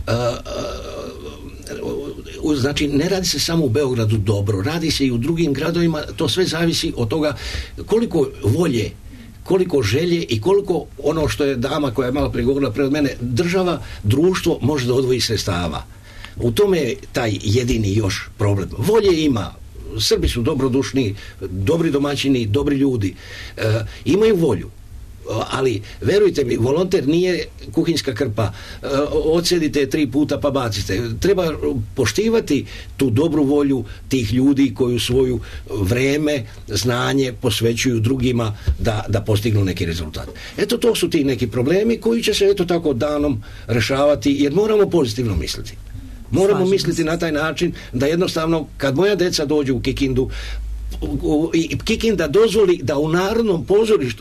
Znači, ne radi se samo u Beogradu dobro, radi se i u drugim gradovima, to sve zavisi od toga koliko volje, koliko želje i koliko ono što je dama koja je malo prije govorila pred mene, država, društvo može da odvoji sredstava. U tome je taj jedini još problem. Volje ima, Srbi su dobrodušni, dobri domaćini, dobri ljudi, imaju volju. Ali, verujte mi, volonter nije kuhinjska krpa, odsedite 3 puta pa bacite. Treba poštivati tu dobru volju tih ljudi koji svoju vreme, znanje posvećuju drugima da postignu neki rezultat. Eto, to su ti neki problemi koji će se eto tako danom rešavati, jer moramo pozitivno misliti. Moramo misliti na taj način da jednostavno kad moja deca dođu u Kikindu i Kikinda dozvoli da u Narodnom pozorištu,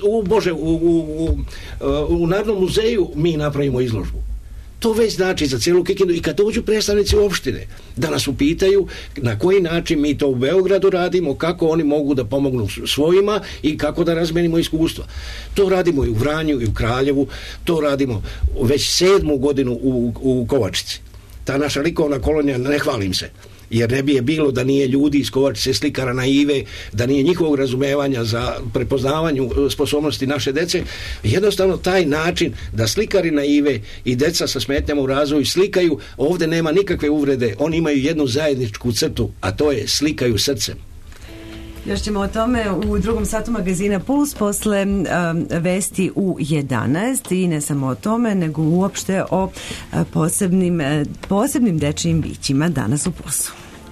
u Narodnom muzeju mi napravimo izložbu. To već znači za cijelu Kikindu i kad dođu predstavnici opštine da nas upitaju na koji način mi to u Beogradu radimo, kako oni mogu da pomognu svojima i kako da razmenimo iskustva. To radimo i u Vranju i u Kraljevu, to radimo već 7. godinu u Kovačici. ta naša likovna kolonija, ne hvalim se, jer ne bi je bilo da nije ljudi iz Kovačice, slikara naive, da nije njihovog razumevanja za prepoznavanju sposobnosti naše dece. Jednostavno taj način da slikari naive i deca sa smetnjama u razvoju slikaju, ovdje nema nikakve uvrede, oni imaju jednu zajedničku crtu, a to je slikaju srcem. Još ćemo o tome u drugom satu magazina Puls posle vesti u 11 i ne samo o tome, nego uopšte o posebnim dečijim bićima danas u Pulsu.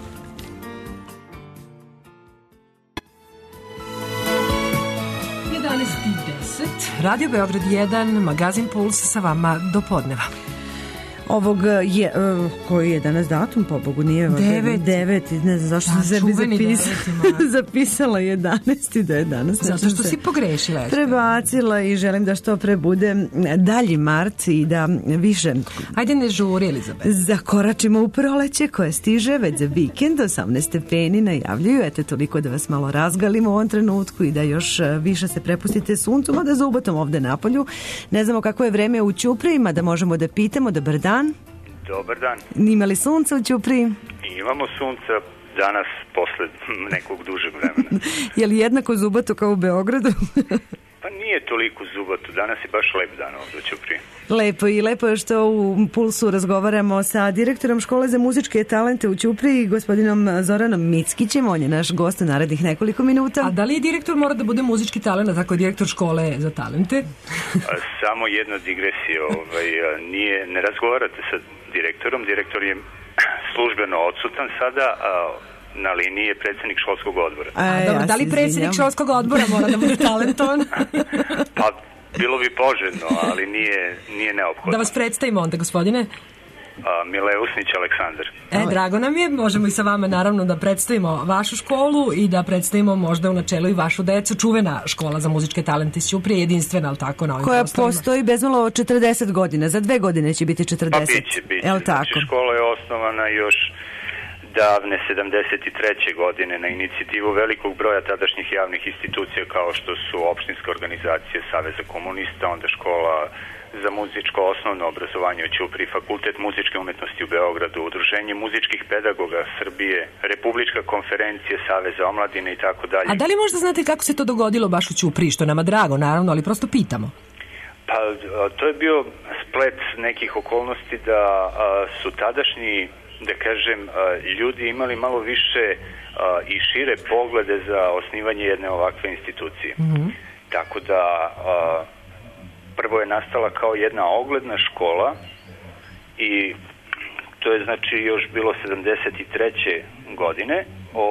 Radio Beograd 1, magazin Puls sa vama do podneva. Ovog je, koji je danas datum, po Bogu, nije 9, ne znam zašto se sebi zapisala 11 da je danas. Zato što si pogrešila. Prebacila i želim da što pre bude dalji mart i da više... Ajde ne žuri, Elizabeth. Zakoračimo u proleće koje stiže već za vikend, 18 stepeni najavljuju, eto toliko da vas malo razgalimo u ovom trenutku i da još više se prepustite suncu, mada za ubatom ovde napolju. Ne znamo kako je vreme u Ćupriji, da možemo da pitamo. Dobar dan. Dobar dan. Ima li sunca u Ćupriji? Imamo sunca danas posle nekog dužeg vremena. Je li jednako zubato kao u Beogradu? Pa nije toliko zubato, danas je baš lep dan ovdje u Ćupriji. Lepo i lepo je što u Pulsu razgovaramo sa direktorom Škole za muzičke talente u Ćupriji, gospodinom Zoranom Mickićem, on je naš gost u narednih nekoliko minuta. A da li direktor mora da bude muzički talent, tako je direktor Škole za talente? Samo jedna digresija, ne razgovarate sa direktorom, direktor je službeno odsutan sada, na liniji je predsjednik školskog odbora. Dobro, da li predsjednik školskog odbora mora da bude talentovan? Pa, bilo bi poželjno, ali nije neophodno. Da vas predstavimo onda, gospodine? Mileusnić Aleksandar. Drago nam je, možemo i sa vama naravno da predstavimo vašu školu i da predstavimo možda u načelu i vašu decu. Čuvena škola za muzičke talente iz Ćuprije, jedinstvena, ali tako, na ovim koja prostorima. Postoji bezmalo 40 godina, za 2 godine će biti 40. Pa biće. Znači, škola je osnovana još davne 73. godine na inicijativu velikog broja tadašnjih javnih institucija kao što su opštinske organizacije Saveza komunista, onda škola za muzičko osnovno obrazovanje u Ćupriji, Fakultet muzičke umetnosti u Beogradu, Udruženje muzičkih pedagoga Srbije, Republička konferencija Saveza omladine i tako dalje. A da li možda znate kako se to dogodilo baš u Ćupriji, što nama drago naravno, ali prosto pitamo? Pa to je bio splet nekih okolnosti da su tadašnji, da kažem, ljudi imali malo više i šire poglede za osnivanje jedne ovakve institucije. Tako da prvo je nastala kao jedna ogledna škola i to je znači još bilo 73. godine,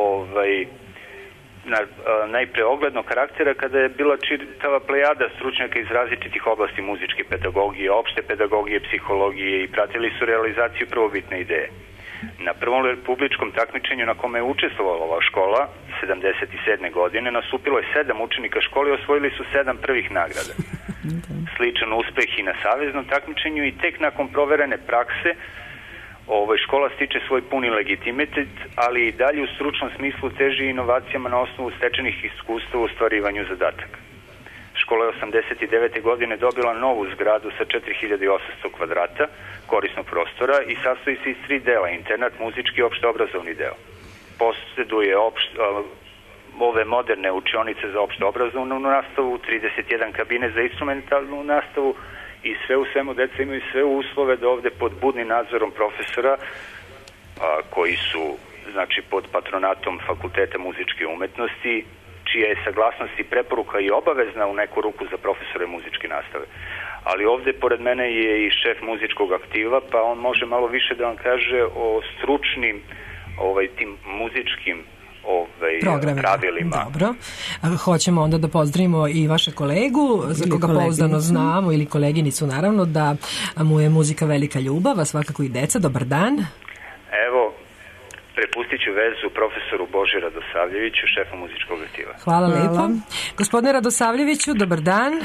najpre oglednog karaktera kada je bila čitava plejada stručnjaka iz različitih oblasti muzičke pedagogije, opšte pedagogije, psihologije i pratili su realizaciju prvobitne ideje. Na prvom republičkom takmičenju na kome je učestvovala ova škola 77. godine nastupilo je 7 učenika škole i osvojili su 7 prvih nagrada. Sličan uspeh i na saveznom takmičenju i tek nakon proverene prakse škola stiče svoj puni legitimitet, ali i dalje u stručnom smislu teži inovacijama na osnovu stečenih iskustva u ostvarivanju zadataka. Škola je 89. godine dobila novu zgradu sa 4800 kvadrata korisnog prostora i sastoji se iz 3 dela, internat, muzički i opšteobrazovni deo. Posjeduje ove moderne učionice za opšteobrazovnu nastavu, 31 kabine za instrumentalnu nastavu i sve u svemu deca imaju sve uslove da ovde pod budnim nadzorom profesora koji su znači pod patronatom Fakulteta muzičke umetnosti, čija je saglasnost i preporuka i obavezna u neku ruku za profesore muzičke nastave. Ali ovde pored mene je i šef muzičkog aktiva, pa on može malo više da vam kaže o stručnim tim muzičkim pravilima. Dobro. Hoćemo onda da pozdravimo i vaše kolegu, za koga pouzdano znamo, ili koleginicu naravno, da mu je muzika velika ljubav, a svakako i deca. Dobar dan. Evo, prepustit ću vezu profesoru Boži Radosavljeviću, šefu muzičkog aktiva. Hvala lepo. Gospodine Radosavljeviću, dobar dan.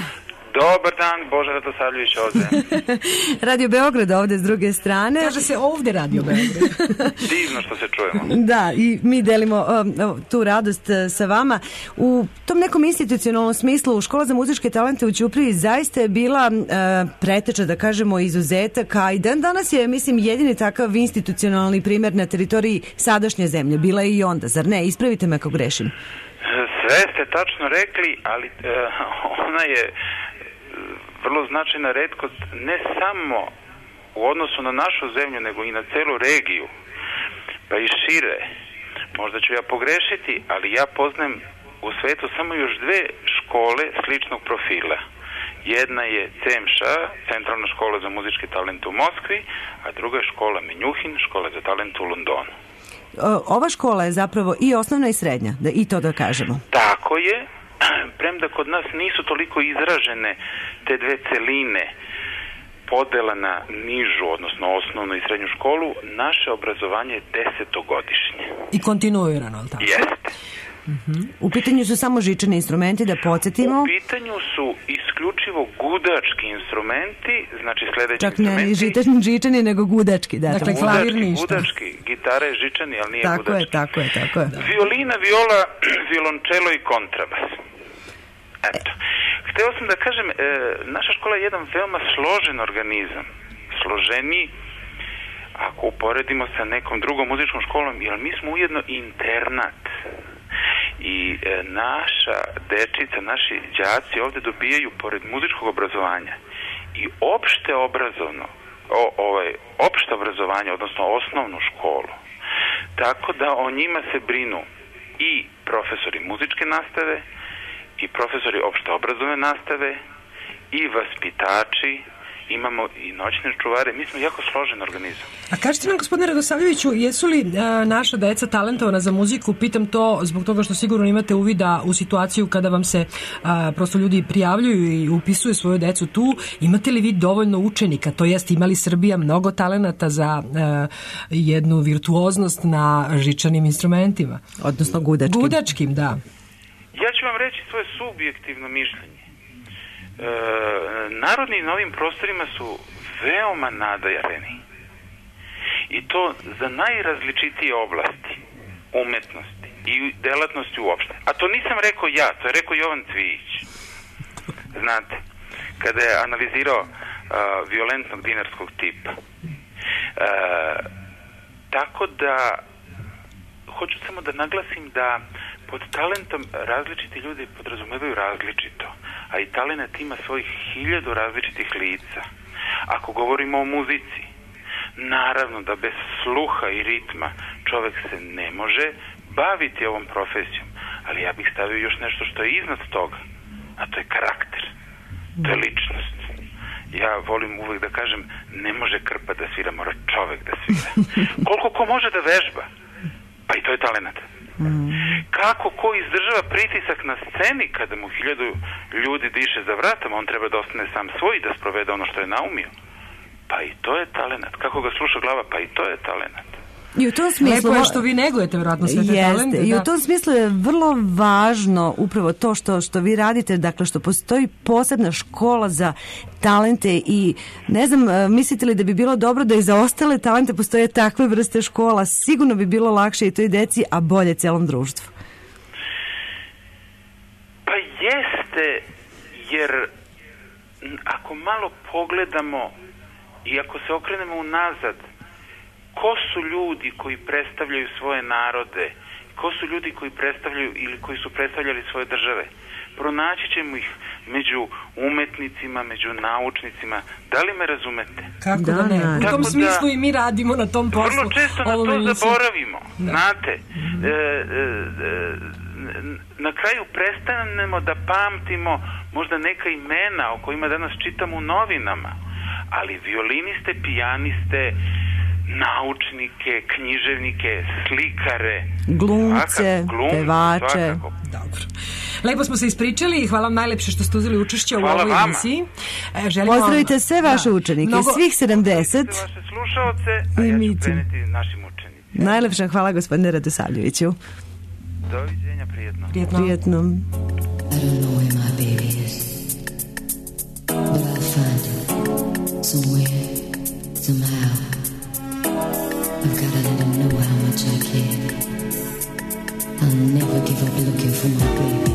Dobar dan, Boža Radosavljević ovde. Radio Beograd ovde s druge strane. Kaže se ovde Radio Beograd. Divno što se čujemo. Da, i mi delimo tu radost sa vama. U tom nekom institucionalnom smislu Škola za muzičke talente u Ćupriji zaista je bila preteča, da kažemo, izuzetak, a i dan danas je, mislim, jedini takav institucionalni primjer na teritoriji sadašnje zemlje. Bila je i onda, zar ne? Ispravite me ako grešim. Sve ste tačno rekli, ali ona je vrlo značajna retkost ne samo u odnosu na našu zemlju, nego i na celu regiju, pa i šire. Možda ću ja pogrešiti, ali ja poznajem u svetu samo još dve škole sličnog profila. Jedna je CMŠ, Centralna škola za muzički talent u Moskvi, a druga je škola Menjuhin, škola za talent u Londonu. Ova škola je zapravo i osnovna i srednja, da i to da kažemo. Tako je, premda kod nas nisu toliko izražene te dve celine podela na nižu, odnosno osnovnu i srednju školu, naše obrazovanje je 10-godišnje. I kontinuirano, ali tako? Jeste. U pitanju su samo žičani instrumenti, da podsjetimo. U pitanju su isključivo gudački instrumenti, znači sledeći čak ne instrumenti... žičani, nego gudački. Dakle, klavir ništa. Gudački, gitara je žičani, ali nije tako gudački. Tako je. Violina, viola, violončelo i kontrabas. Eto. Hteo sam da kažem, naša škola je jedan veoma složen organizam. Složeniji, ako uporedimo sa nekom drugom muzičkom školom, jer mi smo ujedno internat. I naša dečica, naši đaci ovde dobijaju, pored muzičkog obrazovanja, i opšte obrazovanje, odnosno osnovnu školu. Tako da o njima se brinu i profesori muzičke nastave, i profesori opšte obrazovne nastave, i vaspitači, imamo i noćne čuvare, mi smo jako složen organizam. A kažete nam, gospodine Radosavljeviću, jesu li naša deca talentovana za muziku? Pitam to zbog toga što sigurno imate uvida u situaciju kada vam se prosto ljudi prijavljuju i upisuju svoju decu tu. Imate li vi dovoljno učenika? To jest, imali Srbija mnogo talenata za jednu virtuoznost na žičanim instrumentima? Odnosno gudačkim. Gudačkim, da. Ja ću vam reći svoje subjektivno mišljenje. Narodni na ovim prostorima su veoma nadareni. I to za najrazličitije oblasti umetnosti i delatnosti uopšte. A to nisam rekao ja, to je rekao Jovan Cvijić. Znate, kada je analizirao violentnog dinarskog tipa. Tako da hoću samo da naglasim da pod talentom različiti ljudi podrazumevaju različito, a i talent ima svojih 1000 različitih lica. Ako govorimo o muzici, naravno da bez sluha i ritma čovek se ne može baviti ovom profesijom, ali ja bih stavio još nešto što je iznad toga, a to je karakter, to je ličnost. Ja volim uvek da kažem, ne može krpa da svira, mora čovek da svira. Koliko ko može da vežba, pa i to je talent. Kako ko izdržava pritisak na sceni kada mu 1000 ljudi diše za vratom, on treba da ostane sam svoj i da sprovede ono što je naumio. Pa i to je talent. Kako ga sluša glava, pa i to je talent. I u tom smislu, lepo je što vi negujete vjerojatno sve te talente. I u tom smislu je vrlo važno upravo to što vi radite, dakle što postoji posebna škola za talente i ne znam, mislite li da bi bilo dobro da i za ostale talente postoje takve vrste škola? Sigurno bi bilo lakše i toj deci, a bolje celom društvu. Pa jeste, jer ako malo pogledamo i ako se okrenemo unazad, ko su ljudi koji predstavljaju svoje narode, ko su ljudi koji predstavljaju ili koji su predstavljali svoje države? Pronaći ćemo ih među umetnicima, među naučnicima. Da li me razumete? Kako da ne? U tom smislu i mi radimo na tom poslu. Vrlo često na to zaboravimo. Znate, na kraju prestanemo da pamtimo možda neka imena o kojima danas čitamo u novinama, ali violiniste, pijaniste, naučnike, književnike, slikare, glumce, pevače. Dobro. Lepo smo se ispričali i hvala vam najlepše što ste uzeli učešće u ovoj emisiji. Pozdravite sve vaše učenike, svih 70. Vaše slušaoce, a ja ću preneti našim učenicima. Najlepša hvala, gospodine Radosavljeviću. Doviđenja, prijetno. Prijetno. somewhere, somehow. I've gotta let him know how much I care. I'll never give up looking for my baby.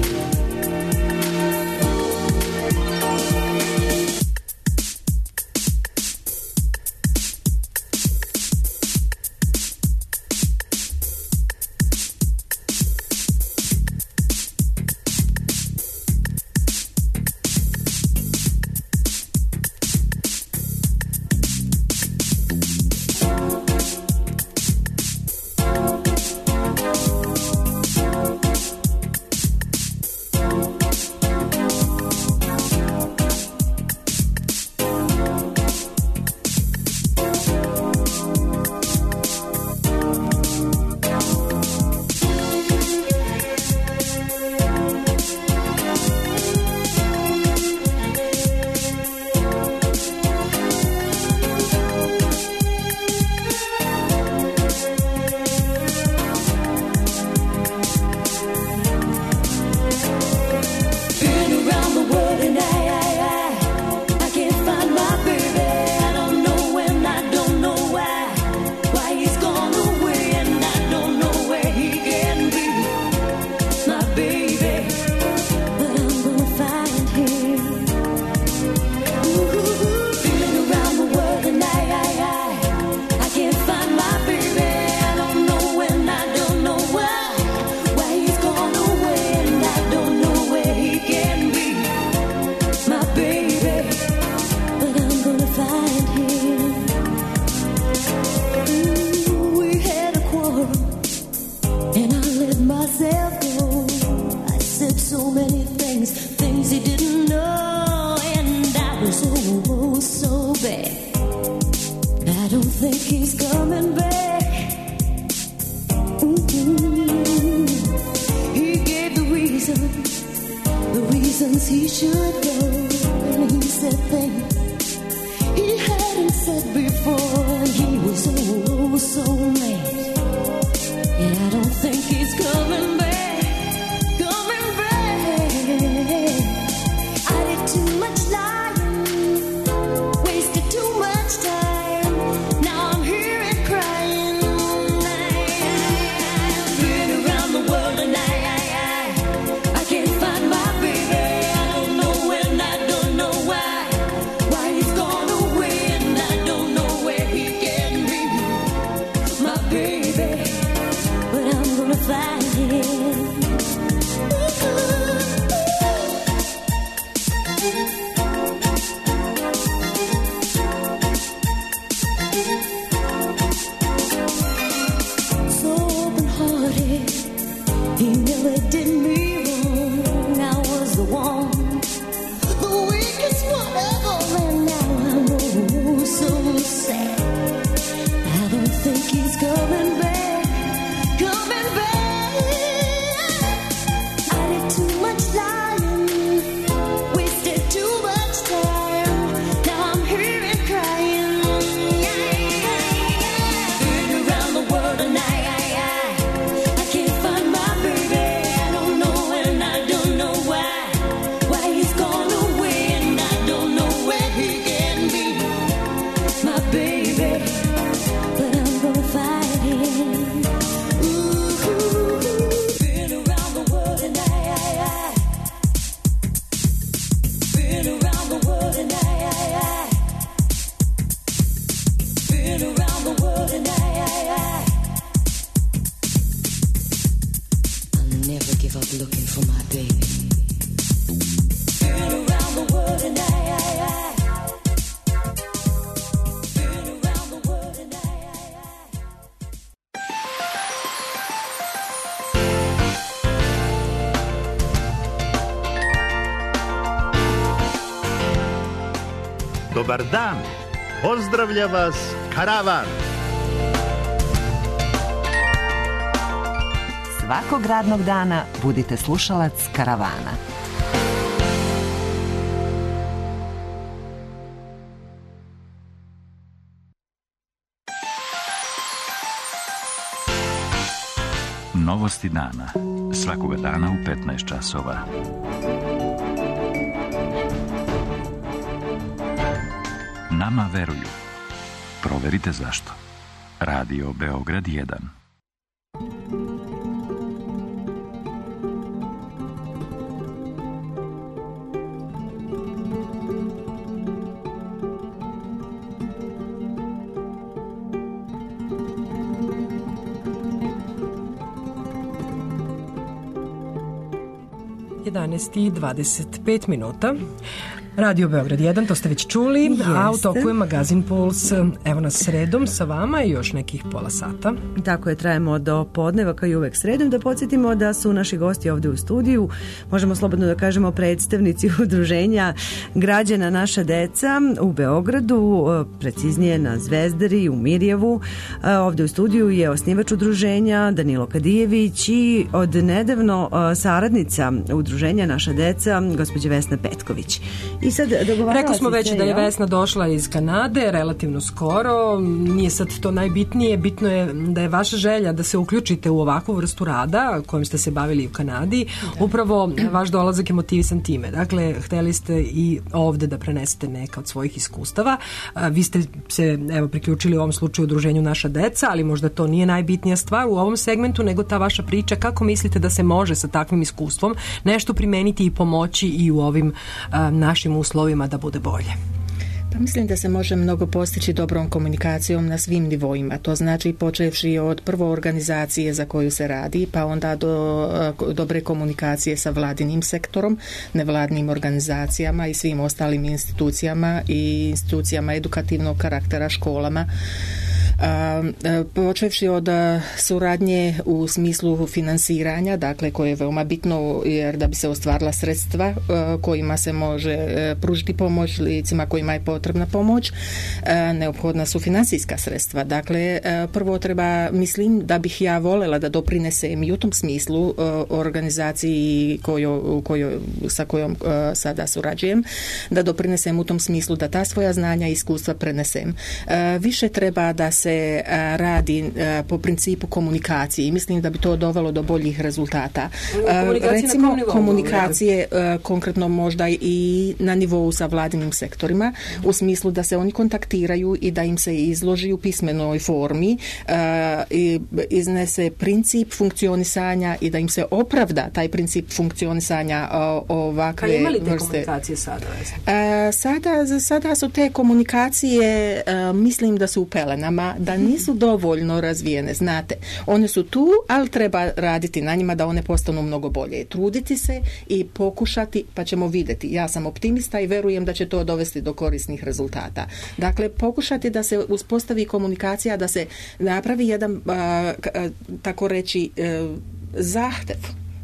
Dobar dan, pozdravlja vas Karavan. Svakog radnog dana budite slušalac Karavana. Novosti dana. Svakoga dana u 15 časova. nama veruju. Proverite zašto. Radio Beograd 1. i 25 minuta. Radio Beograd 1, to ste već čuli, a u toku je magazin Puls. Evo nas sredom sa vama i još nekih pola sata. Tako je, trajemo do podneva kao i uvek sredom. Da podsjetimo da su naši gosti ovdje u studiju, možemo slobodno da kažemo predstavnici udruženja građana Naša deca u Beogradu, preciznije na Zvezdari, u Mirjevu. Ovdje u studiju je osnivač udruženja Danilo Kadijević i od nedavno saradnica udruženja Naša deca, gospođa Vesna Petković. I sad rekli smo već da je Vesna došla iz Kanade relativno skoro, nije sad to najbitnije, bitno je da je vaša želja da se uključite u ovakvu vrstu rada kojim ste se bavili u Kanadi. Upravo vaš dolazak je motivisan time. Dakle, hteli ste i ovde da prenesete neka od svojih iskustava. Vi ste se priključili u ovom slučaju udruženju Naša deca, ali možda to nije najbitnija stvar u ovom segmentu, nego ta vaša priča. Kako mislite da se može sa takvim iskustvom nešto primeniti i pomoći i u ovim našim uslovima da bude bolje? Pa mislim da se može mnogo postići dobrom komunikacijom na svim nivoima. To znači počevši od prvo organizacije za koju se radi, pa onda do dobre komunikacije sa vladinim sektorom, nevladnim organizacijama i svim ostalim institucijama i institucijama edukativnog karaktera, školama. Počevši od suradnje u smislu finansiranja, dakle koje je veoma bitno, jer da bi se ostvarila sredstva kojima se može pružiti pomoć licima kojima je potrebna pomoć, neophodna su finansijska sredstva. Dakle, prvo treba, mislim da bih ja voljela da doprinesem i u tom smislu organizaciji sa kojom sada surađujem, da doprinesem u tom smislu da ta svoja znanja i iskustva prenesem. Više treba da se radi po principu komunikacije i mislim da bi to dovelo do boljih rezultata. Recimo komunikacije konkretno možda i na nivou sa vladinim sektorima, u smislu da se oni kontaktiraju i da im se izloži u pismenoj formi i iznese princip funkcionisanja i da im se opravda taj princip funkcionisanja ovakve vrste. Imali te komunikacije sada? Sada su te komunikacije, mislim da su u pelenama, da nisu dovoljno razvijene, znate. One su tu, ali treba raditi na njima da one postanu mnogo bolje. Truditi se i pokušati, pa ćemo vidjeti. Ja sam optimista i verujem da će to dovesti do korisnih rezultata. Dakle, pokušati da se uspostavi komunikacija, da se napravi jedan, tako reći, zahtev,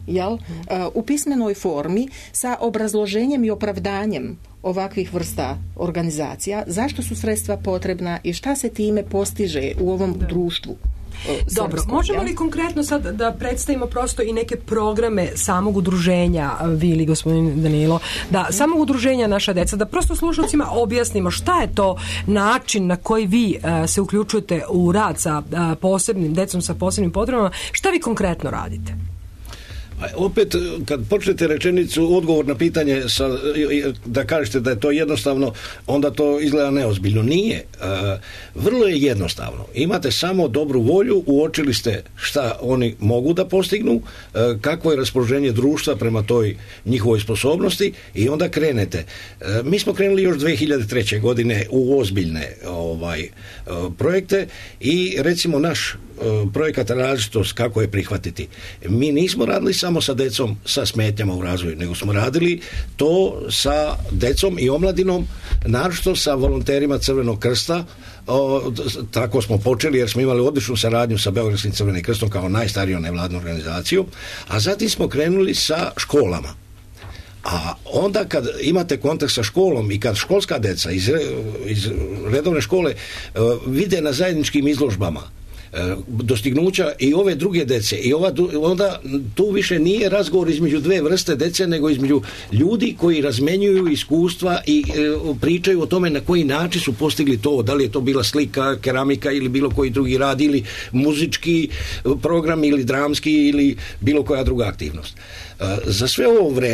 u pismenoj formi sa obrazloženjem i opravdanjem ovakvih vrsta organizacija, zašto su sredstva potrebna i šta se time postiže u ovom društvu. Dobro, možemo li konkretno sad da predstavimo prosto i neke programe samog udruženja, vi ili gospodin Danilo, da samog udruženja Naša deca, da prosto slušalcima objasnimo šta je to način na koji vi se uključujete u rad sa posebnim decom sa posebnim potrebama, šta vi konkretno radite? Opet, kad počnete rečenicu, odgovor na pitanje da kažete da je to jednostavno, onda to izgleda neozbiljno. Nije. Vrlo je jednostavno. Imate samo dobru volju, uočili ste šta oni mogu da postignu, kakvo je raspoloženje društva prema toj njihovoj sposobnosti i onda krenete. Mi smo krenuli još 2003. godine u ozbiljne projekte i recimo naš projekat različitost kako je prihvatiti. Mi nismo radili samo sa decom sa smetnjama u razvoju, nego smo radili to sa decom i omladinom, naročito sa volonterima Crvenog krsta. Tako smo počeli jer smo imali odličnu saradnju sa Beogradskim Crvenim krstom kao najstarijom nevladnom organizacijom, a zatim smo krenuli sa školama. A onda kad imate kontakt sa školom i kad školska deca iz redovne škole vide na zajedničkim izložbama dostignuća i ove druge dece i onda tu više nije razgovor između dve vrste dece, nego između ljudi koji razmenjuju iskustva i pričaju o tome na koji način su postigli to, da li je to bila slika, keramika ili bilo koji drugi rad ili muzički program ili dramski ili bilo koja druga aktivnost. Za sve ovo vreme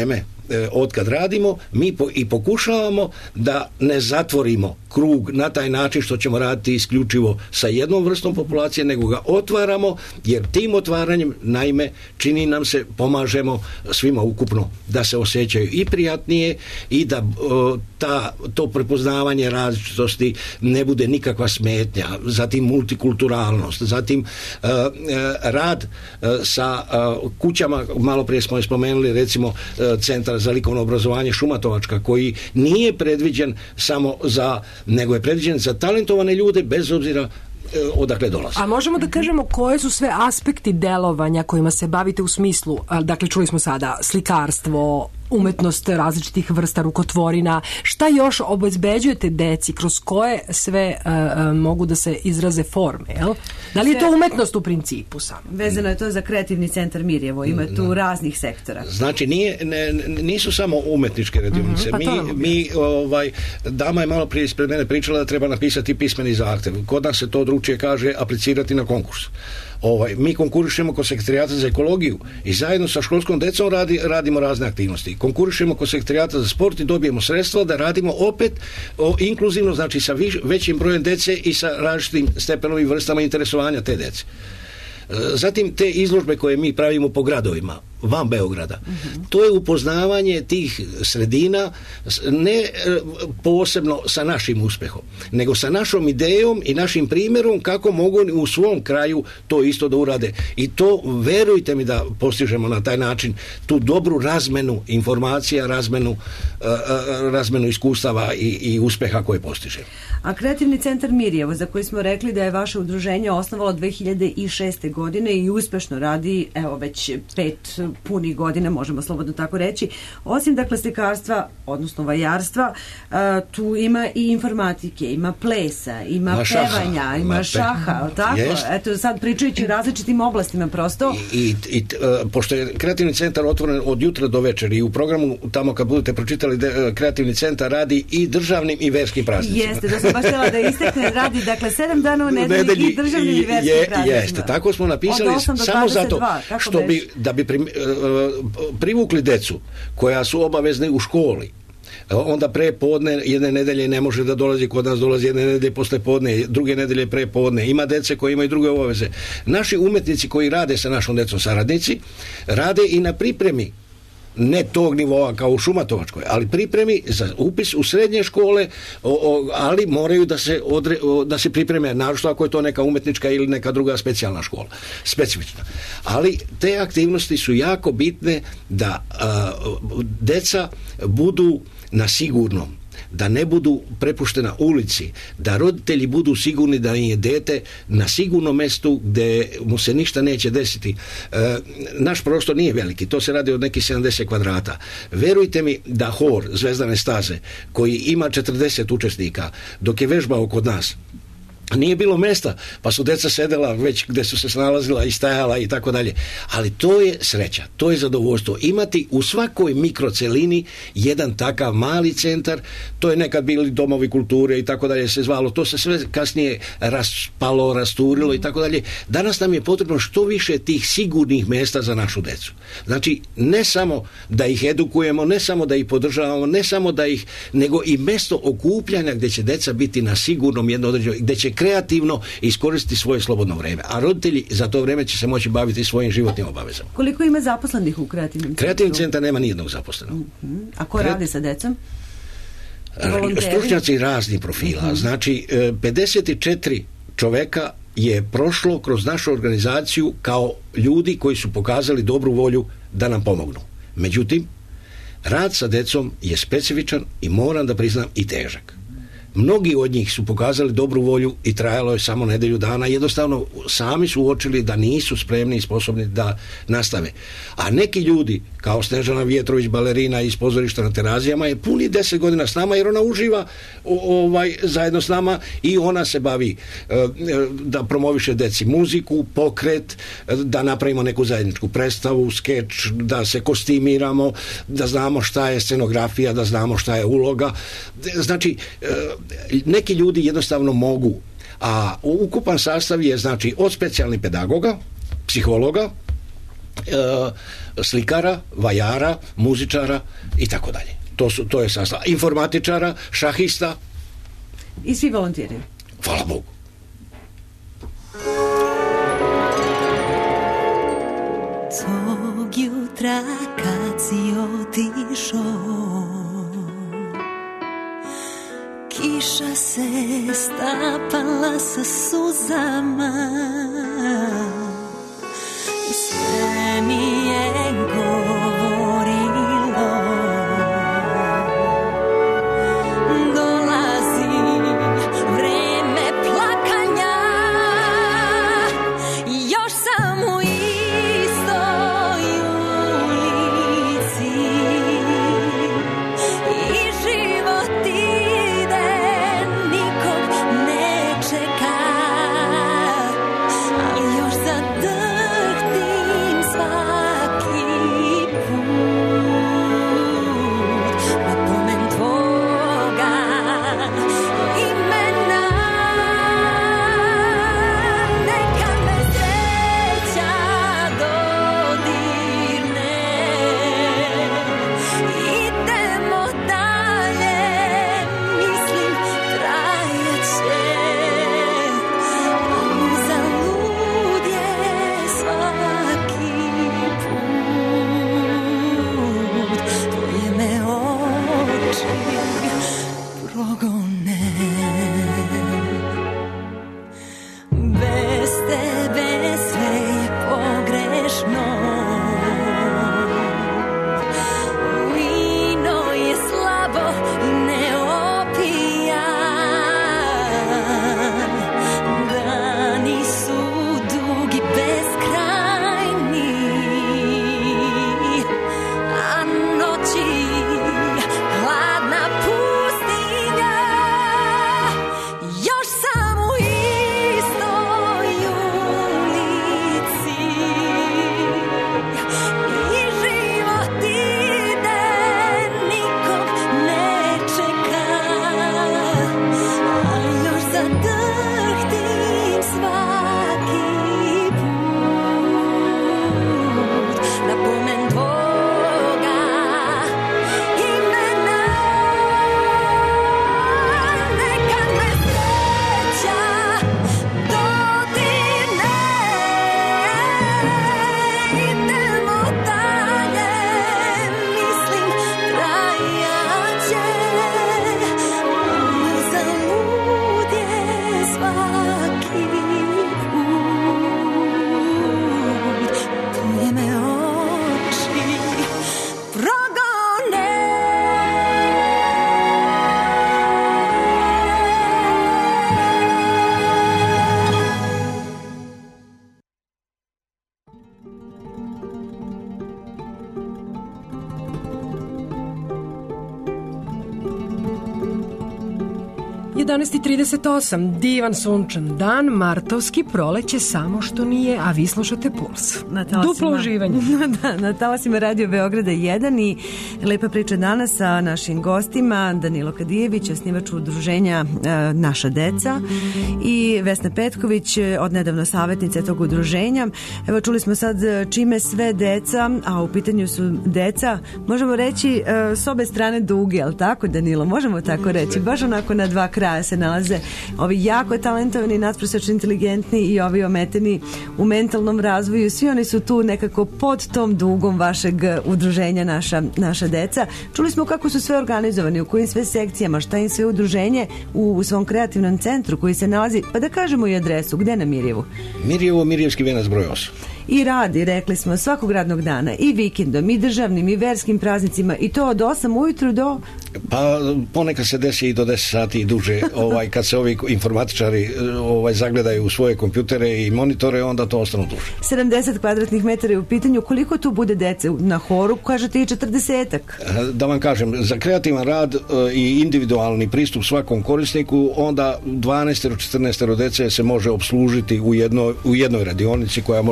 otkad radimo, mi i pokušavamo da ne zatvorimo krug na taj način što ćemo raditi isključivo sa jednom vrstom populacije, nego ga otvaramo, jer tim otvaranjem, naime, čini nam se, pomažemo svima ukupno da se osjećaju i prijatnije i da to prepoznavanje različitosti ne bude nikakva smetnja. Zatim multikulturalnost, zatim rad sa kućama, malo prije smo je spomenuli, recimo Centar za likovno obrazovanje Šumatovačka, koji nije predviđen samo nego je predviđen za talentovane ljude bez obzira odakle dolaze. A možemo da kažemo koje su sve aspekti delovanja kojima se bavite u smislu, dakle čuli smo sada slikarstvo, umetnost različitih vrsta rukotvorina, šta još obezbeđujete deci, kroz koje sve mogu da se izraze forme, jel? Da li je to umetnost u principu samo? Vezano je to za kreativni centar Mirjevo, ima tu raznih sektora. Znači nisu samo umetničke radionice. Dama je malo prije ispred mene pričala da treba napisati pismeni zahtjev. Kod nas se to drugčije kaže aplicirati na konkurs. Mi konkurišemo kod Sekretarijata za ekologiju i zajedno sa školskom decom radimo razne aktivnosti. Konkurišemo kod Sekretarijata za sport i dobijemo sredstva da radimo opet inkluzivno, znači sa većim brojem dece i sa različitim stepenom i vrstama interesovanja te dece. Zatim te izložbe koje mi pravimo po gradovima van Beograda, to je upoznavanje tih sredina ne posebno sa našim uspehom, nego sa našom idejom i našim primjerom kako mogu u svom kraju to isto da urade. I to, verujte mi, da postižemo na taj način tu dobru razmenu informacija, razmenu iskustava i uspeha koje postižemo. A Kreativni centar Mirjevo, za koji smo rekli da je vaše udruženje osnovalo 2006. godine i uspešno radi, evo već 5 punih godina, možemo slobodno tako reći. Osim dakle slikarstva, odnosno vajarstva, tu ima i informatike, ima plesa, ima pevanja, ima šaha, tako? Eto, sad pričajući o različitim oblastima prosto. I pošto je Kreativni centar otvoren od jutra do večeri i u programu tamo kad budete pročitali Kreativni centar radi i državnim i verskim praznicima. Jeste, da sam baš htjela da istekne, radi dakle 7 dana u nedelji i državnim i verskim praznicima. Jeste, tako smo napisali samo zato što da bi privukli decu koja su obavezne u školi. Onda prepodne jedne nedelje ne može da dolazi, kod nas dolazi jedne nedelje posle podne, druge nedelje prepodne. Ima dece koji imaju druge obaveze. Naši umetnici koji rade sa našom decom, saradnici, rade i na pripremi ne tog nivoa kao u Šumatovačkoj, ali pripremi za upis u srednje škole, ali moraju da se pripreme, naročito ako je to neka umetnička ili neka druga specijalna škola, specifična. Ali te aktivnosti su jako bitne da deca budu na sigurnom, da ne budu prepuštena ulici, da roditelji budu sigurni da im je dete na sigurnom mjestu gdje mu se ništa neće desiti. Naš prostor nije veliki, to se radi od nekih 70 kvadrata. Verujte mi da hor Zvezdane staze, koji ima 40 učesnika, dok je vežbao kod nas, nije bilo mjesta, pa su deca sedela već gdje su se snalazila i stajala i tako dalje. Ali to je sreća, to je zadovoljstvo. Imati u svakoj mikrocelini jedan takav mali centar, to je nekad bili domovi kulture i tako dalje se zvalo, to se sve kasnije raspalo, rasturilo i tako dalje. Danas nam je potrebno što više tih sigurnih mjesta za našu decu. Znači, ne samo da ih edukujemo, ne samo da ih podržavamo, ne samo da ih, nego i mjesto okupljanja gdje će deca biti na sigurnom jedno određenju, gdje će kreativno iskoristiti svoje slobodno vrijeme. A roditelji za to vrijeme će se moći baviti svojim životnim obavezama. Koliko ima zaposlenih u Kreativnom centru? Kreativni centar nema nijednog zaposlenog. A ko radi sa decom? Stručnjaci raznih profila. Znači, 54 čoveka je prošlo kroz našu organizaciju kao ljudi koji su pokazali dobru volju da nam pomognu. Međutim, rad sa decom je specifičan i moram da priznam i težak. Mnogi od njih su pokazali dobru volju i trajalo je samo nedelju dana, jednostavno sami su uočili da nisu spremni i sposobni da nastave. A neki ljudi, kao Snežana Vjetrović, balerina iz pozorišta na Terazijama, je puni 10 godina s nama jer ona uživa zajedno s nama i ona se bavi da promoviše deci muziku, pokret, da napravimo neku zajedničku predstavu, skeč, da se kostimiramo, da znamo šta je scenografija, da znamo šta je uloga. Znači, neki ljudi jednostavno mogu, a ukupan sastav je znači od specijalnih pedagoga, psihologa, slikara, vajara, muzičara i tako dalje. To je sastav. Informatičara, šahista. I svi volontiraju. Hvala Bogu. Tog jutra kad si otišao, kiša se stapala sa suzama, sve mi je govorilo, dolazi vreme plakanja, još sam u istoj ulici i život ide, nikog ne čeka, ali još zadrhtim svaki put na pomen tvoga imena. Neka me sreća dodirne, idemo dalje, mislim trajaće, uzalud je svaki put, tvoje me oči progone. Bez tebe sve je pogrešno, vino je slabo i ne opija, dani su dugi, beskrajni, a noći hladna pustinja. Još sam u istoj ulici i život ide, nikog ne čeka, ali još zadrhtim svaki put na pomen tvoga imena. Neka me sreća dodirne, idemo dalje, mislim trajaće, uzalud je svaki put, tvoje me oči progone. Je 11:38, divan sunčan dan, martovski, proleće samo što nije, a vi slušate Puls. Duplo uživanje. Da, na talasima Radio Beograda 1 i lepa priča danas sa našim gostima, Danilo Kadijević, osnivač udruženja Naša deca, i Vesna Petković, odnedavno savjetnica tog udruženja. Evo, čuli smo sad čime sve deca, a u pitanju su deca, možemo reći, s obe strane duge, ali tako, Danilo, možemo tako reći, baš onako na dva kraja se nalaze ovi jako talentovani, nadprosječno inteligentni i ovi ometeni u mentalnom razvoju. Svi oni su tu nekako pod tom dugom vašeg udruženja Naša deca. Čuli smo kako su sve organizovani, u kojim sve sekcijama, šta im sve udruženje u svom kreativnom centru koji se nalazi, pa da kažemo i adresu, gde na Mirjevu? Mirjevo, Mirjevski venac broj 8. I radi, rekli smo, svakog radnog dana, i vikendom, i državnim, i verskim praznicima, i to od 8 ujutru do... Pa ponekad se desi i do 10 sati i duže, kad se ovi informatičari zagledaju u svoje kompjutere i monitore, onda to ostanu duže. 70 kvadratnih metara je u pitanju. Koliko tu bude dece na horu? Kažete i 40-ak. Da vam kažem, za kreativan rad i individualni pristup svakom korisniku, onda 12-14 dece se može obslužiti u jednoj radionici koja može traje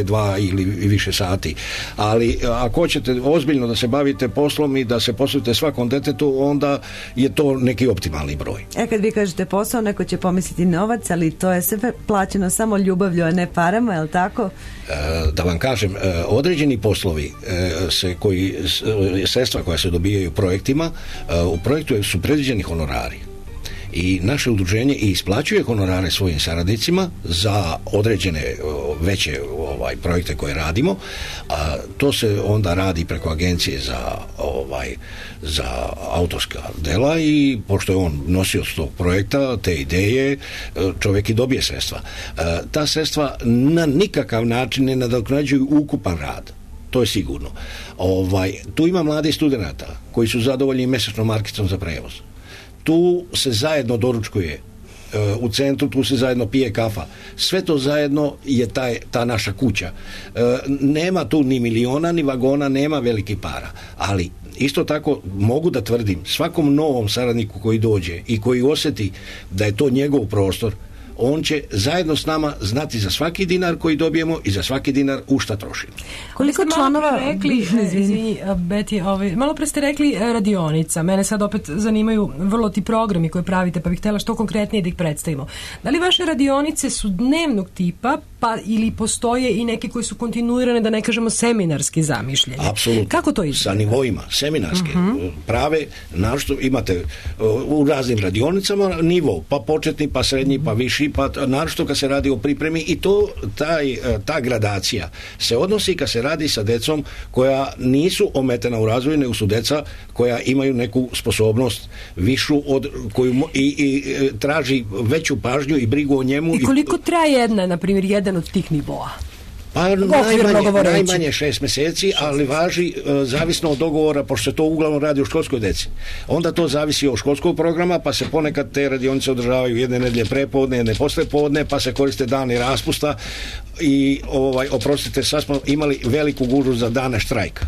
2 ili više sati. Ali ako hoćete ozbiljno da se bavite poslom i da se posvetite svakom detetu, onda je to neki optimalni broj. Kad vi kažete posao, neko će pomisliti novac, ali to je sve plaćeno samo ljubavlju, a ne parama, je li tako? Da vam kažem, određeni poslovi sredstva koja se dobijaju projektima, u projektu su predviđeni honorari. I naše udruženje i isplaćuje honorare svojim saradnicima za određene veće projekte koje radimo, a to se onda radi preko agencije za autorska dela i pošto je on nosio tog projekta, te ideje, čovjek i dobije sredstva. Ta sredstva na nikakav način ne nadoknađuju ukupan rad. To je sigurno. Tu ima mladih studenata koji su zadovoljni mesečnom markicom za prevoz. Tu se zajedno doručkuje u centru, tu se zajedno pije kafa. Sve to zajedno je ta naša kuća. Nema tu ni miliona, ni vagona, nema velikih para. Ali isto tako mogu da tvrdim, svakom novom saradniku koji dođe i koji osjeti da je to njegov prostor, on će zajedno s nama znati za svaki dinar koji dobijemo i za svaki dinar u šta trošimo. Koliko članova rekli, izvini, Beti, malo pre ste rekli radionica. Mene sad opet zanimaju vrlo ti programi koje pravite, pa bih htjela što konkretnije da ih predstavimo. Da li vaše radionice su dnevnog tipa, pa ili postoje i neke koje su kontinuirane, da ne kažemo seminarski zamišljene? Apsolutno. Kako to izgleda? Sa nivoima, seminarske. Prave, našto imate u raznim radionicama nivo, pa početni, pa srednji, pa viši, pa naročito kad se radi o pripremi i ta gradacija se odnosi kad se radi sa decom koja nisu ometena u razvoju, nego su deca koja imaju neku sposobnost višu koju i traži veću pažnju i brigu o njemu. I koliko traje na primjer, jedan od tih nivoa? Pa najmanje 6 mjeseci, ali važi zavisno od dogovora, pošto se to uglavnom radi o školskoj deci. Onda to zavisi od školskog programa, pa se ponekad te radionice održavaju jedne nedelje prepodne, jedne poslijepodne, pa se koriste dani raspusta i oprostite, sad smo imali veliku gužvu za dane štrajka.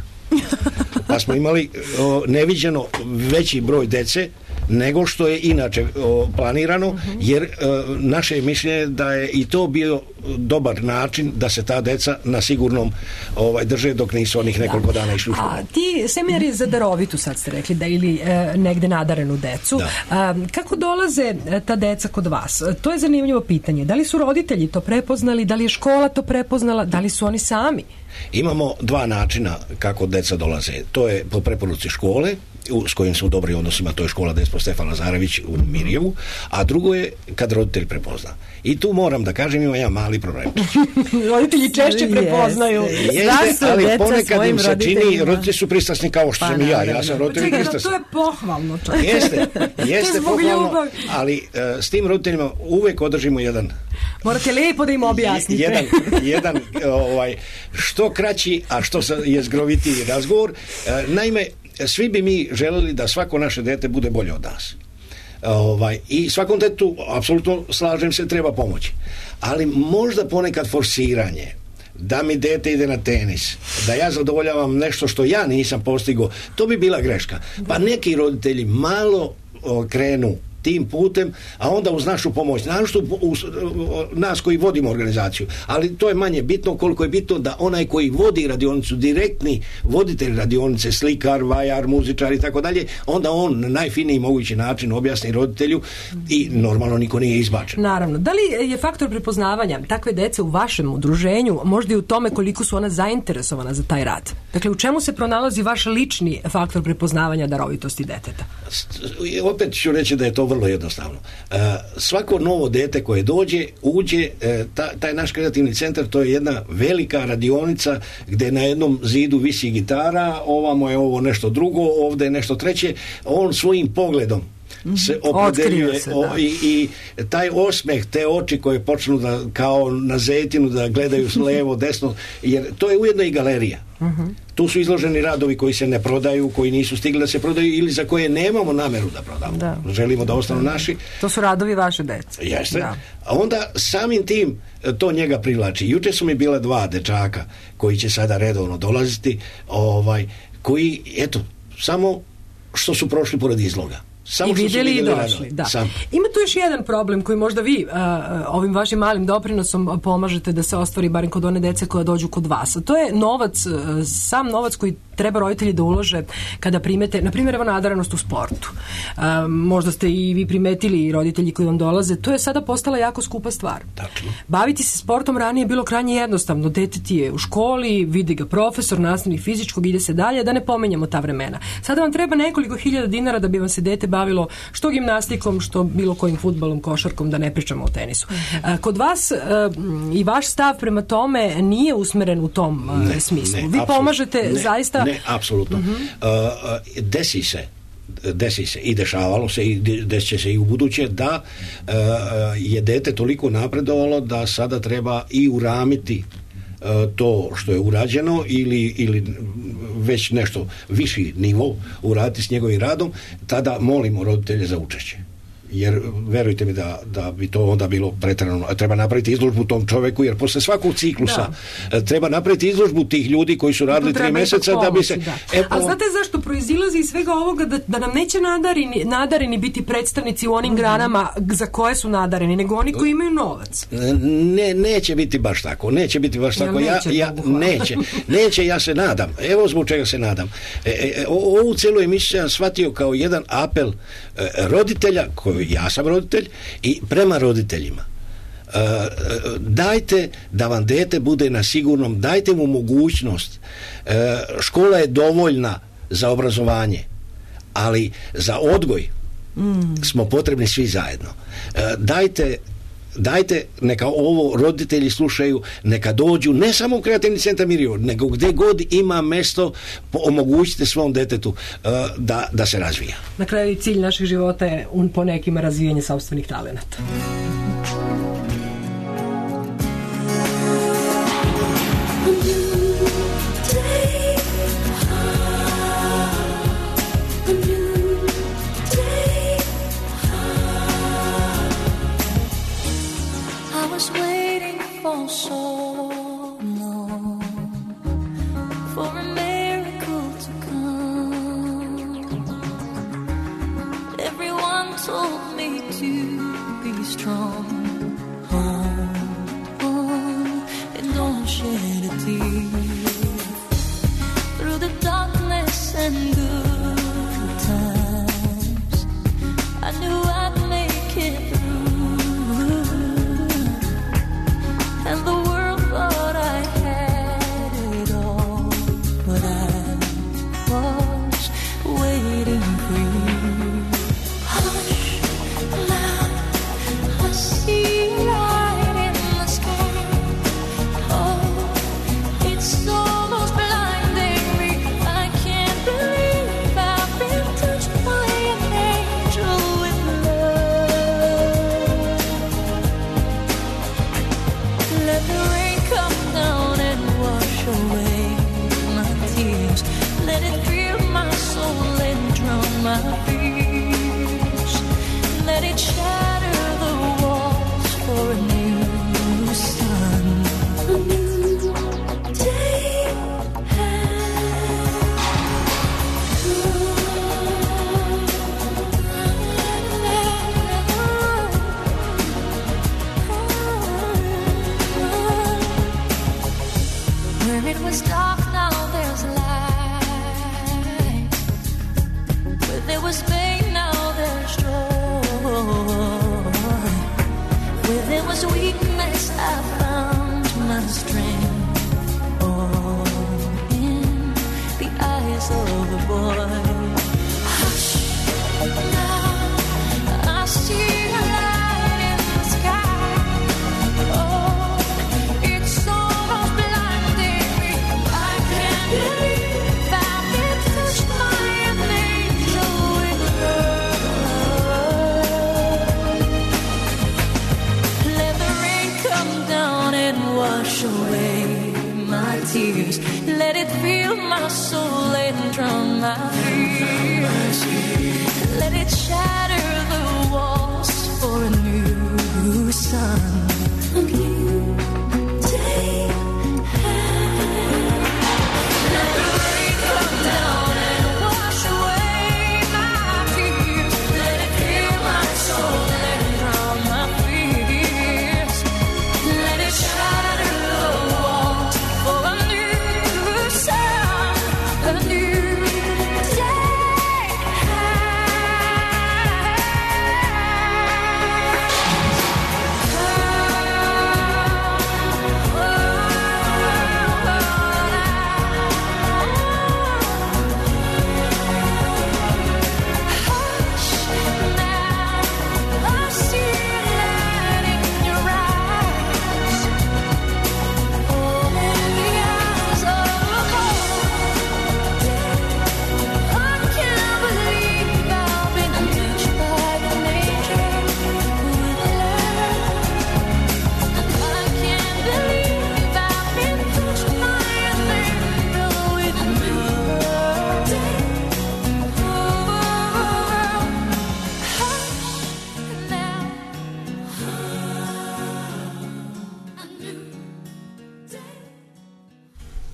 Pa smo imali neviđeno veći broj dece nego što je inače planirano, jer naše mišljenje da je i to bio dobar način da se ta deca na sigurnom drže dok nisu onih nekoliko dana išli u školu. A ti seminari za darovitu sad ste rekli da ili negde nadarenu decu. Kako dolaze ta deca kod vas? To je zanimljivo pitanje. Da li su roditelji to prepoznali, da li je škola to prepoznala, da li su oni sami? Imamo 2 načina kako deca dolaze. To je po preporuci škole, s kojim su u dobrim odnosima, to je škola Despo Stefan Lazarević u Mirjevu, a drugo je kad roditelj prepozna. I tu moram da kažem, ima jedan mali problem. Roditelji češće prepoznaju. Jeste, ali ponekad im se čini, roditelji su pristrasni kao što sam i ja sam roditelj pristrasni. To je pohvalno. Jeste pohvalno, ali s tim roditeljima uvek održimo jedan... Morate lijepo da im objasnite. Jedan što kraći, a što je zgrovitiji razgovor. Naime, svi bi mi želeli da svako naše dete bude bolje od nas. I svakom detetu, apsolutno slažem se, treba pomoći. Ali možda ponekad forsiranje, da mi dete ide na tenis, da ja zadovoljavam nešto što ja nisam postigao, to bi bila greška. Pa neki roditelji malo krenu tim putem, a onda uz našu pomoć, nas koji vodimo organizaciju, ali to je manje bitno koliko je bitno da onaj koji vodi radionicu, direktni voditelj radionice, slikar, vajar, muzičar i tako dalje, onda on na najfiniji mogući način objasni roditelju i normalno niko nije izbačen. Naravno. Da li je faktor prepoznavanja takve dece u vašem udruženju možda i u tome koliko su ona zainteresovana za taj rad? Dakle, u čemu se pronalazi vaš lični faktor prepoznavanja darovitosti deteta? Opet ću reći da je to vrlo jednostavno. Svako novo dete koje uđe, taj naš kreativni centar, to je jedna velika radionica gdje na jednom zidu visi gitara, ovamo je ovo nešto drugo, ovdje je nešto treće, on svojim pogledom se opredeljuje i taj osmeh, te oči koje počnu da kao na zetinu da gledaju s levo, desno, jer to je ujedno i galerija. Tu su izloženi radovi koji se ne prodaju, koji nisu stigli da se prodaju ili za koje nemamo nameru da prodamo. Želimo da ostanu naši. To su radovi vaše dece. Jeste. A onda samim tim to njega privlači. Juče su mi bila 2 dečaka koji će sada redovno dolaziti, koji, eto, samo što su prošli pored izloga. Samo I što su vidjeli i vidjeli došli. radove. Da. Samo. Ima tu još jedan problem koji možda vi ovim vašim malim doprinosom pomažete da se ostvari barem kod one dece koja dođu kod vas. A to je novac, sam novac koji treba roditelji da ulože kada primete, na primjer, evo nadarenost u sportu. Možda ste i vi primetili i roditelji koji vam dolaze, to je sada postala jako skupa stvar. Tačno. Baviti se sportom ranije je bilo krajnje jednostavno. Dete ti je u školi, vidi ga profesor, nastavnik fizičkog, ide se dalje, da ne pomenjamo ta vremena. Sada vam treba nekoliko hiljada dinara da bi vam se dete bavilo što gimnastikom, što bilo kojim fudbalom, košarkom, da ne pričamo o tenisu. Kod vas i vaš stav prema tome nije usmeren u tom smislu. Vi pomažete zaista... Ne, apsolutno. Desi se i dešavalo se i desit će se i u buduće da je dete toliko napredovalo da sada treba i uramiti to što je urađeno ili već nešto viši nivo uraditi s njegovim radom, tada molimo roditelje za učešće. Jer verujte mi da bi to onda bilo pretjerano. Treba napraviti izložbu tom čoveku, jer posle svakog ciklusa treba napraviti izložbu tih ljudi koji su radili 3 mjeseca da bi se... Ali znate zašto proizilazi iz svega ovoga da nam neće nadareni biti predstavnici u onim granama za koje su nadareni, nego oni koji imaju novac? Neće biti baš tako. Neće biti baš tako. Neće, ja se nadam. Evo zbog čega se nadam. Ovu celu emisiju sam shvatio kao jedan apel roditelja, ja sam roditelj, i prema roditeljima. Dajte da vam dete bude na sigurnom, dajte mu mogućnost. Škola je dovoljna za obrazovanje, ali za odgoj smo potrebni svi zajedno. Dajte, neka ovo roditelji slušaju, neka dođu ne samo u Kreativni centar Mirjevo, nego gdje god ima mjesto, omogućite svom detetu da se razvija. Na kraju cilj naših života je po nekima razvijanje sopstvenih talenata.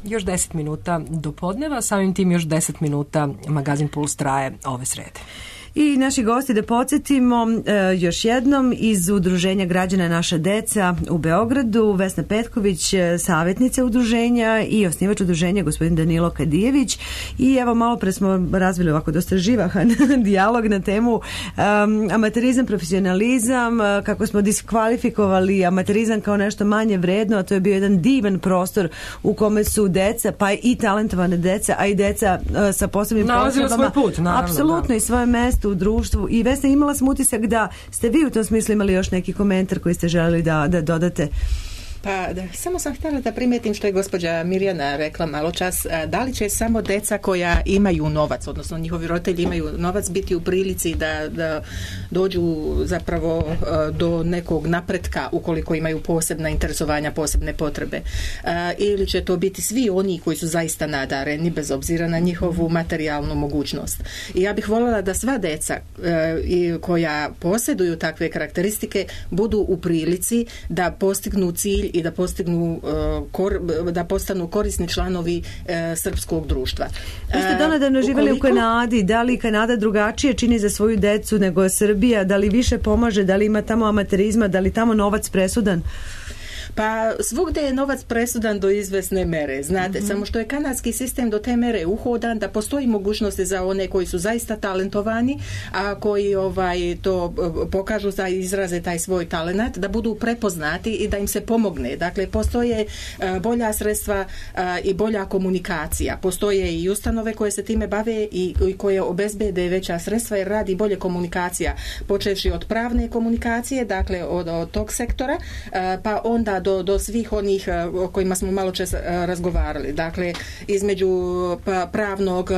još 10 minuta do podneva, samim tim još 10 minuta magazin Puls traje ove srede. I naši gosti, da podsjetimo još jednom, iz Udruženja građana Naša deca u Beogradu, Vesna Petković, savjetnica udruženja, i osnivač udruženja gospodin Danilo Kadijević. I evo, malo pre smo razvili ovako dosta živahan dijalog na temu amaterizam, profesionalizam, kako smo diskvalifikovali amaterizam kao nešto manje vredno, a to je bio jedan divan prostor u kome su deca, pa i talentovane deca, a i deca sa posebnim nalazila svoj put, naravno. Apsolutno, i svoje mesto u društvu. I Vesna, imala sam utisak da ste vi u tom smislu imali još neki komentar koji ste želeli da dodate. Pa samo sam htjela da primetim što je gospođa Mirjana rekla malo čas, da li će samo deca koja imaju novac, odnosno njihovi roditelji imaju novac, biti u prilici da dođu zapravo do nekog napretka ukoliko imaju posebna interesovanja, posebne potrebe, ili će to biti svi oni koji su zaista nadareni bez obzira na njihovu materijalnu mogućnost. I ja bih voljela da sva deca koja posjeduju takve karakteristike budu u prilici da postignu cilj i da postignu da postanu korisni članovi srpskog društva. Vi ste donedavno živjeli u Kanadi. Da li Kanada drugačije čini za svoju decu nego Srbija? Da li više pomaže? Da li ima tamo amaterizma? Da li tamo novac presudan? Pa svugdje je novac presudan do izvesne mere, znate, samo što je kanadski sistem do te mere uhodan da postoji mogućnosti za one koji su zaista talentovani, a koji to pokažu da izraze taj svoj talenat, da budu prepoznati i da im se pomogne. Dakle, postoje bolja sredstva i bolja komunikacija. Postoje i ustanove koje se time bave i koje obezbede veća sredstva jer radi bolje komunikacija, počevši od pravne komunikacije, dakle od tog sektora, pa onda do svih onih o kojima smo malo čas razgovarali. Dakle, između pravnog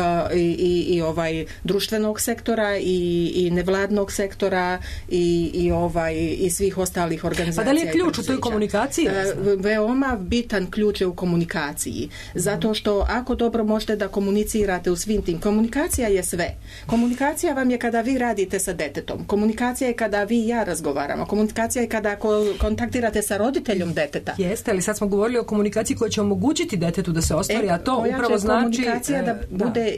i društvenog sektora i nevladnog sektora i svih ostalih organizacija. Pa da li je ključ u toj komunikaciji? Veoma bitan ključ je u komunikaciji. Zato što ako dobro možete da komunicirate u svim tim, komunikacija je sve. Komunikacija vam je kada vi radite sa detetom. Komunikacija je kada vi i ja razgovaramo. Komunikacija je kada kontaktirate sa roditeljom deteta. Jeste, ali sad smo govorili o komunikaciji koja će omogućiti detetu da se ostvari, a to upravo znači komunikacija da bude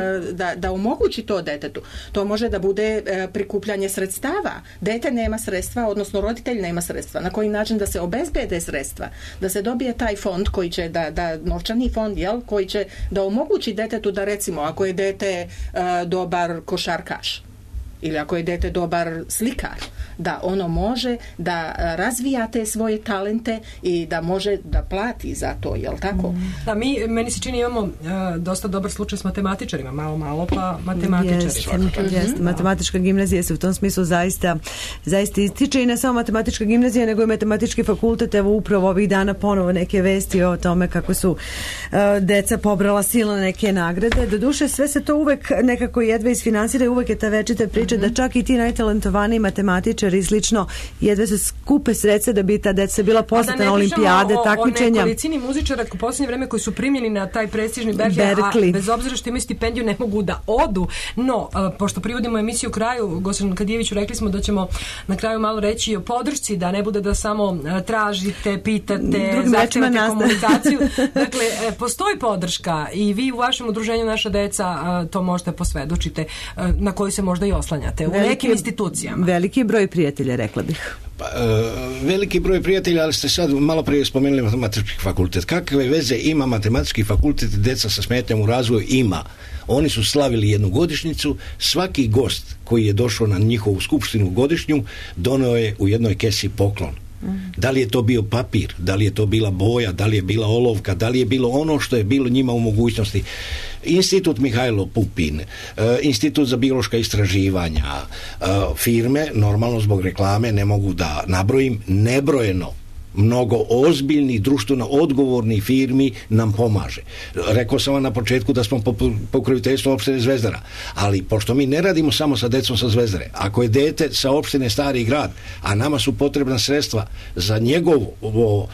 da omogući to detetu. To može da bude prikupljanje sredstava. Dete nema sredstva, odnosno roditelj nema sredstva. Na koji način da se obezbede sredstva, da se dobije taj fond koji će da novčani fond, koji će da omogući detetu da, recimo, ako je dete dobar košarkaš ili ako je dete dobar slikar, da ono može da razvija te svoje talente i da može da plati za to, jel tako? Da, meni se čini imamo dosta dobar slučaj s matematičarima, malo pa matematičari. Jeste. Matematička gimnazija se u tom smislu zaista ističe, i ne samo matematička gimnazija, nego i matematički fakultet. Evo upravo ovih dana ponovo neke vesti o tome kako su deca pobrala silne neke nagrade. Doduše, sve se to uvek nekako jedva isfinansira i uvek je ta večita priča da čak i ti najtalentovaniji matematičari i slično jedva se skupe sredstva da bi ta deca bila poslata na olimpijade, takmičenja. O nekolicini muzičara u posljednje vreme koji su primljeni na taj prestižni Berkeley, a bez obzira što imaju stipendiju ne mogu da odu. No, pošto privodimo emisiju kraju, gospodin Kadijeviću, rekli smo da ćemo na kraju malo reći o podršci, da ne bude da samo tražite, pitate, zahtevate komunikaciju. Dakle, postoji podrška i vi u vašem udruženju Naša deca to možete posvedočiti, na koju se možda i oslanjate u nekim institucijama. Veliki broj prijatelja, rekla bih. Veliki broj prijatelja, ali ste sad malo prije spomenuli matematički fakultet. Kakve veze ima matematički fakultet i deca sa smetnjama u razvoju? Ima. Oni su slavili jednu godišnjicu, svaki gost koji je došao na njihovu skupštinu godišnju donio je u jednoj kesi poklon. Da li je to bio papir, da li je to bila boja, da li je bila olovka, da li je bilo ono što je bilo njima u mogućnosti. Institut Mihajlo Pupin, Institut za biološka istraživanja, firme, normalno zbog reklame ne mogu da nabrojim, nebrojeno mnogo ozbiljnih, društveno odgovornih firmi nam pomaže. Rekao sam vam na početku da smo pokroviteljstvo opštine Zvezdara, ali pošto mi ne radimo samo sa decom sa Zvezdare, ako je dete sa opštine Stari Grad, a nama su potrebna sredstva za njegovo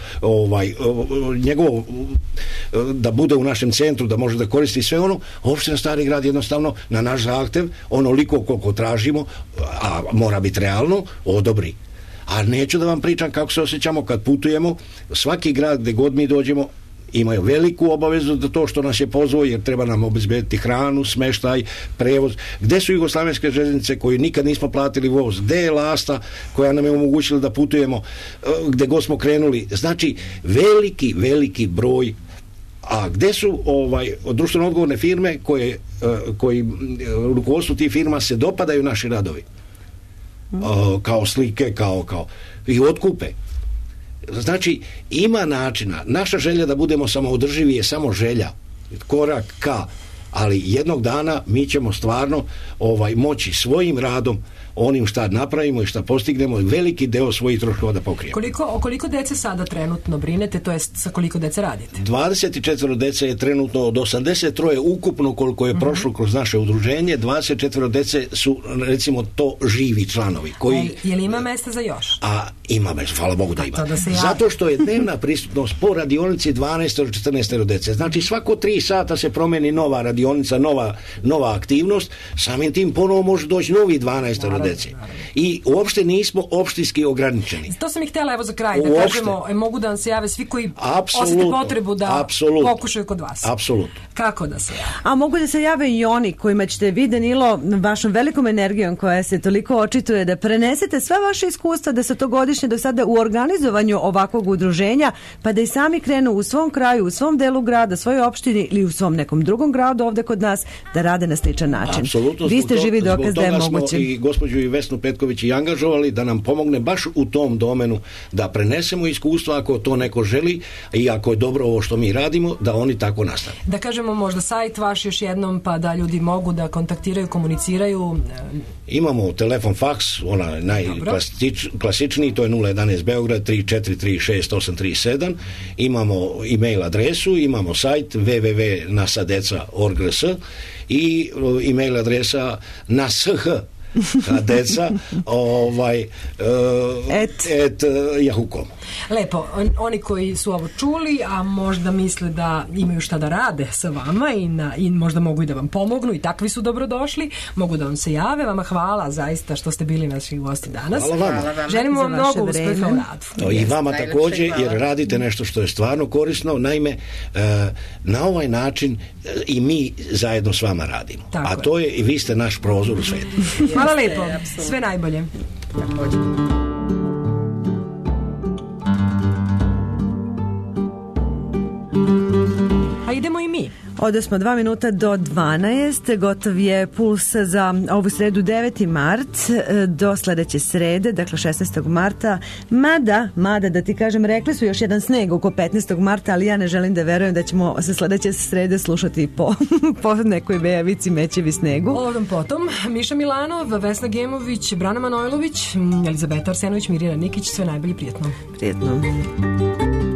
da bude u našem centru, da može da koristi sve ono, opština Stari Grad jednostavno na naš zahtev, onoliko koliko tražimo, a mora biti realno, odobri. A neću da vam pričam kako se osjećamo kad putujemo. Svaki grad gdje god mi dođemo imaju veliku obavezu da to što nas je pozvao, jer treba nam obezbediti hranu, smeštaj, prevoz. Gde su jugoslavenske željeznice koje nikad nismo platili voz? Gde je Lasta koja nam je omogućila da putujemo gde god smo krenuli? Znači, veliki broj. A gde su društveno odgovorne firme koji rukovodstvu tih firma se dopadaju naši radovi? Kao slike, kao i otkupe. Znači, ima načina. Naša želja da budemo samoodrživi je samo želja, korak ka, ali jednog dana mi ćemo stvarno moći svojim radom, onim šta napravimo i šta postignemo, veliki deo svojih troškova da pokrijemo. Koliko dece sada trenutno brinete, to jest sa koliko dece radite? 24 dece je trenutno od 83 ukupno koliko je prošlo kroz naše udruženje, 24 dece su, recimo, to živi članovi. Je li ima mesta za još? A ima mesta, hvala Bogu da ima. Zato što je dnevna prisutnost po radionici 12-14 dece. Znači, svako 3 sata se promeni nova radionica, nova aktivnost, samim tim ponovo može doći novi 12 dece. I uopšte nismo opštinski ograničeni. To sam ih htjela, evo za kraj, da kažemo, mogu da vam se jave svi koji osjeti potrebu da pokušaju kod vas. Apsolutno. Kako da se jave? A mogu da se jave i oni kojima ćete vi, Danilo, vašom velikom energijom koja se toliko očituje, da prenesete sve vaše iskustva desetogodišnje do sada u organizovanju ovakvog udruženja, pa da i sami krenu u svom kraju, u svom delu grada, svojoj opštini ili u svom nekom drugom gradu ovde kod nas, da rade na sličan način. Apsolutno. Vi ste živi dokaz da je moguće. I gospođu i Vesnu Petković i angažovali da nam pomogne baš u tom domenu, da prenesemo iskustva ako to neko želi i ako je dobro ovo što mi radimo, da oni tako nastave. Da kažemo možda sajt vaš još jednom, pa da ljudi mogu da kontaktiraju, komuniciraju. Imamo telefon, faks, ona najklasičniji, to je 011 Beograd 3436 imamo e-mail adresu, imamo sajt www.nasadeca.org.rs i e-mail adresa nash.deca @yahoo.com. Lepo, oni koji su ovo čuli, a možda misle da imaju šta da rade sa vama i možda mogu i da vam pomognu, i takvi su dobrodošli, mogu da vam se jave. Vama hvala zaista što ste bili naši gosti danas. Hvala vama. Želimo vam mnogo uspeha u radu. I vama također, jer radite nešto što je stvarno korisno. Naime, na ovaj način i mi zajedno s vama radimo. A to je, i vi ste naš prozor u svijetu. Hvala lepo, sve najbolje. A idemo i mi. Ovdje smo 2 minuta do 12, gotov je puls za ovu sredu 9. mart do sledeće srede, dakle 16. marta, mada da ti kažem, rekli su još jedan sneg oko 15. marta, ali ja ne želim da verujem da ćemo se sledeće srede slušati po nekoj vejavici mećevi snegu. Ovom potom, Miša Milanov, Vesna Gemović, Brana Manojlović, Elizabeta Arsenović, Mirjana Nikić, sve najbolje, prijetno. Prijetno.